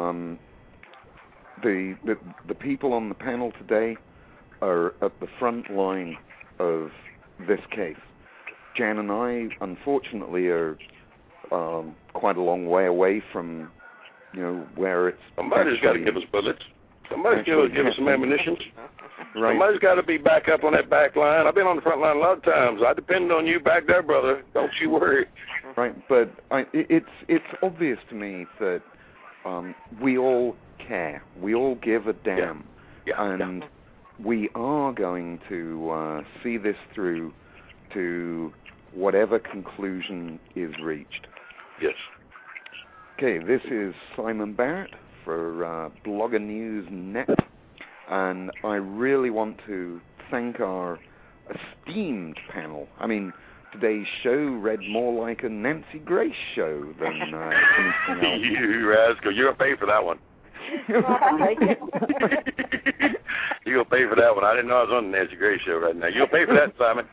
The people on the panel today are at the front line of this case. Jan and I, unfortunately, are quite a long way away from, where it's... Somebody's got to give us bullets. Somebody's got to give us some ammunition. Right. Somebody's got to be back up on that back line. I've been on the front line a lot of times. I depend on you back there, brother. Don't you worry. Right, but it's obvious to me that we all care. We all give a damn. And we are going to see this through to whatever conclusion is reached. Yes. Okay, this is Simon Barrett for Blogger News Net, and I really want to thank our esteemed panel. I mean, today's show read more like a Nancy Grace show than anything else. You rascal, you're going to pay for that one. You're going to pay for that one. I didn't know I was on the Nancy Grace show right now. You'll pay for that, Simon.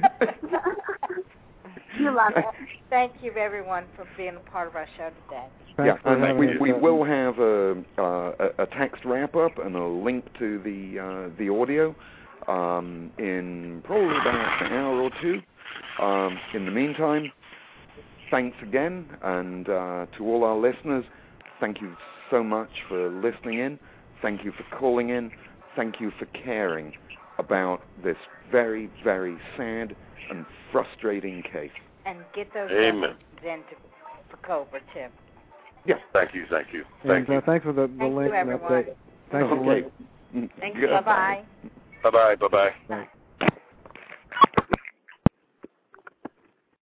You love it. Thank you, everyone, for being a part of our show today. And we will have a text wrap-up and a link to the audio in probably about an hour or two. In the meantime, thanks again, and to all our listeners, thank you so much for listening in. Thank you for calling in. Thank you for caring about this very, very sad and frustrating case. And get those Amen. In for Cobra, too. Yes. Thank you. Thanks for the link and update. Thank you. Bye-bye. Bye-bye. Bye.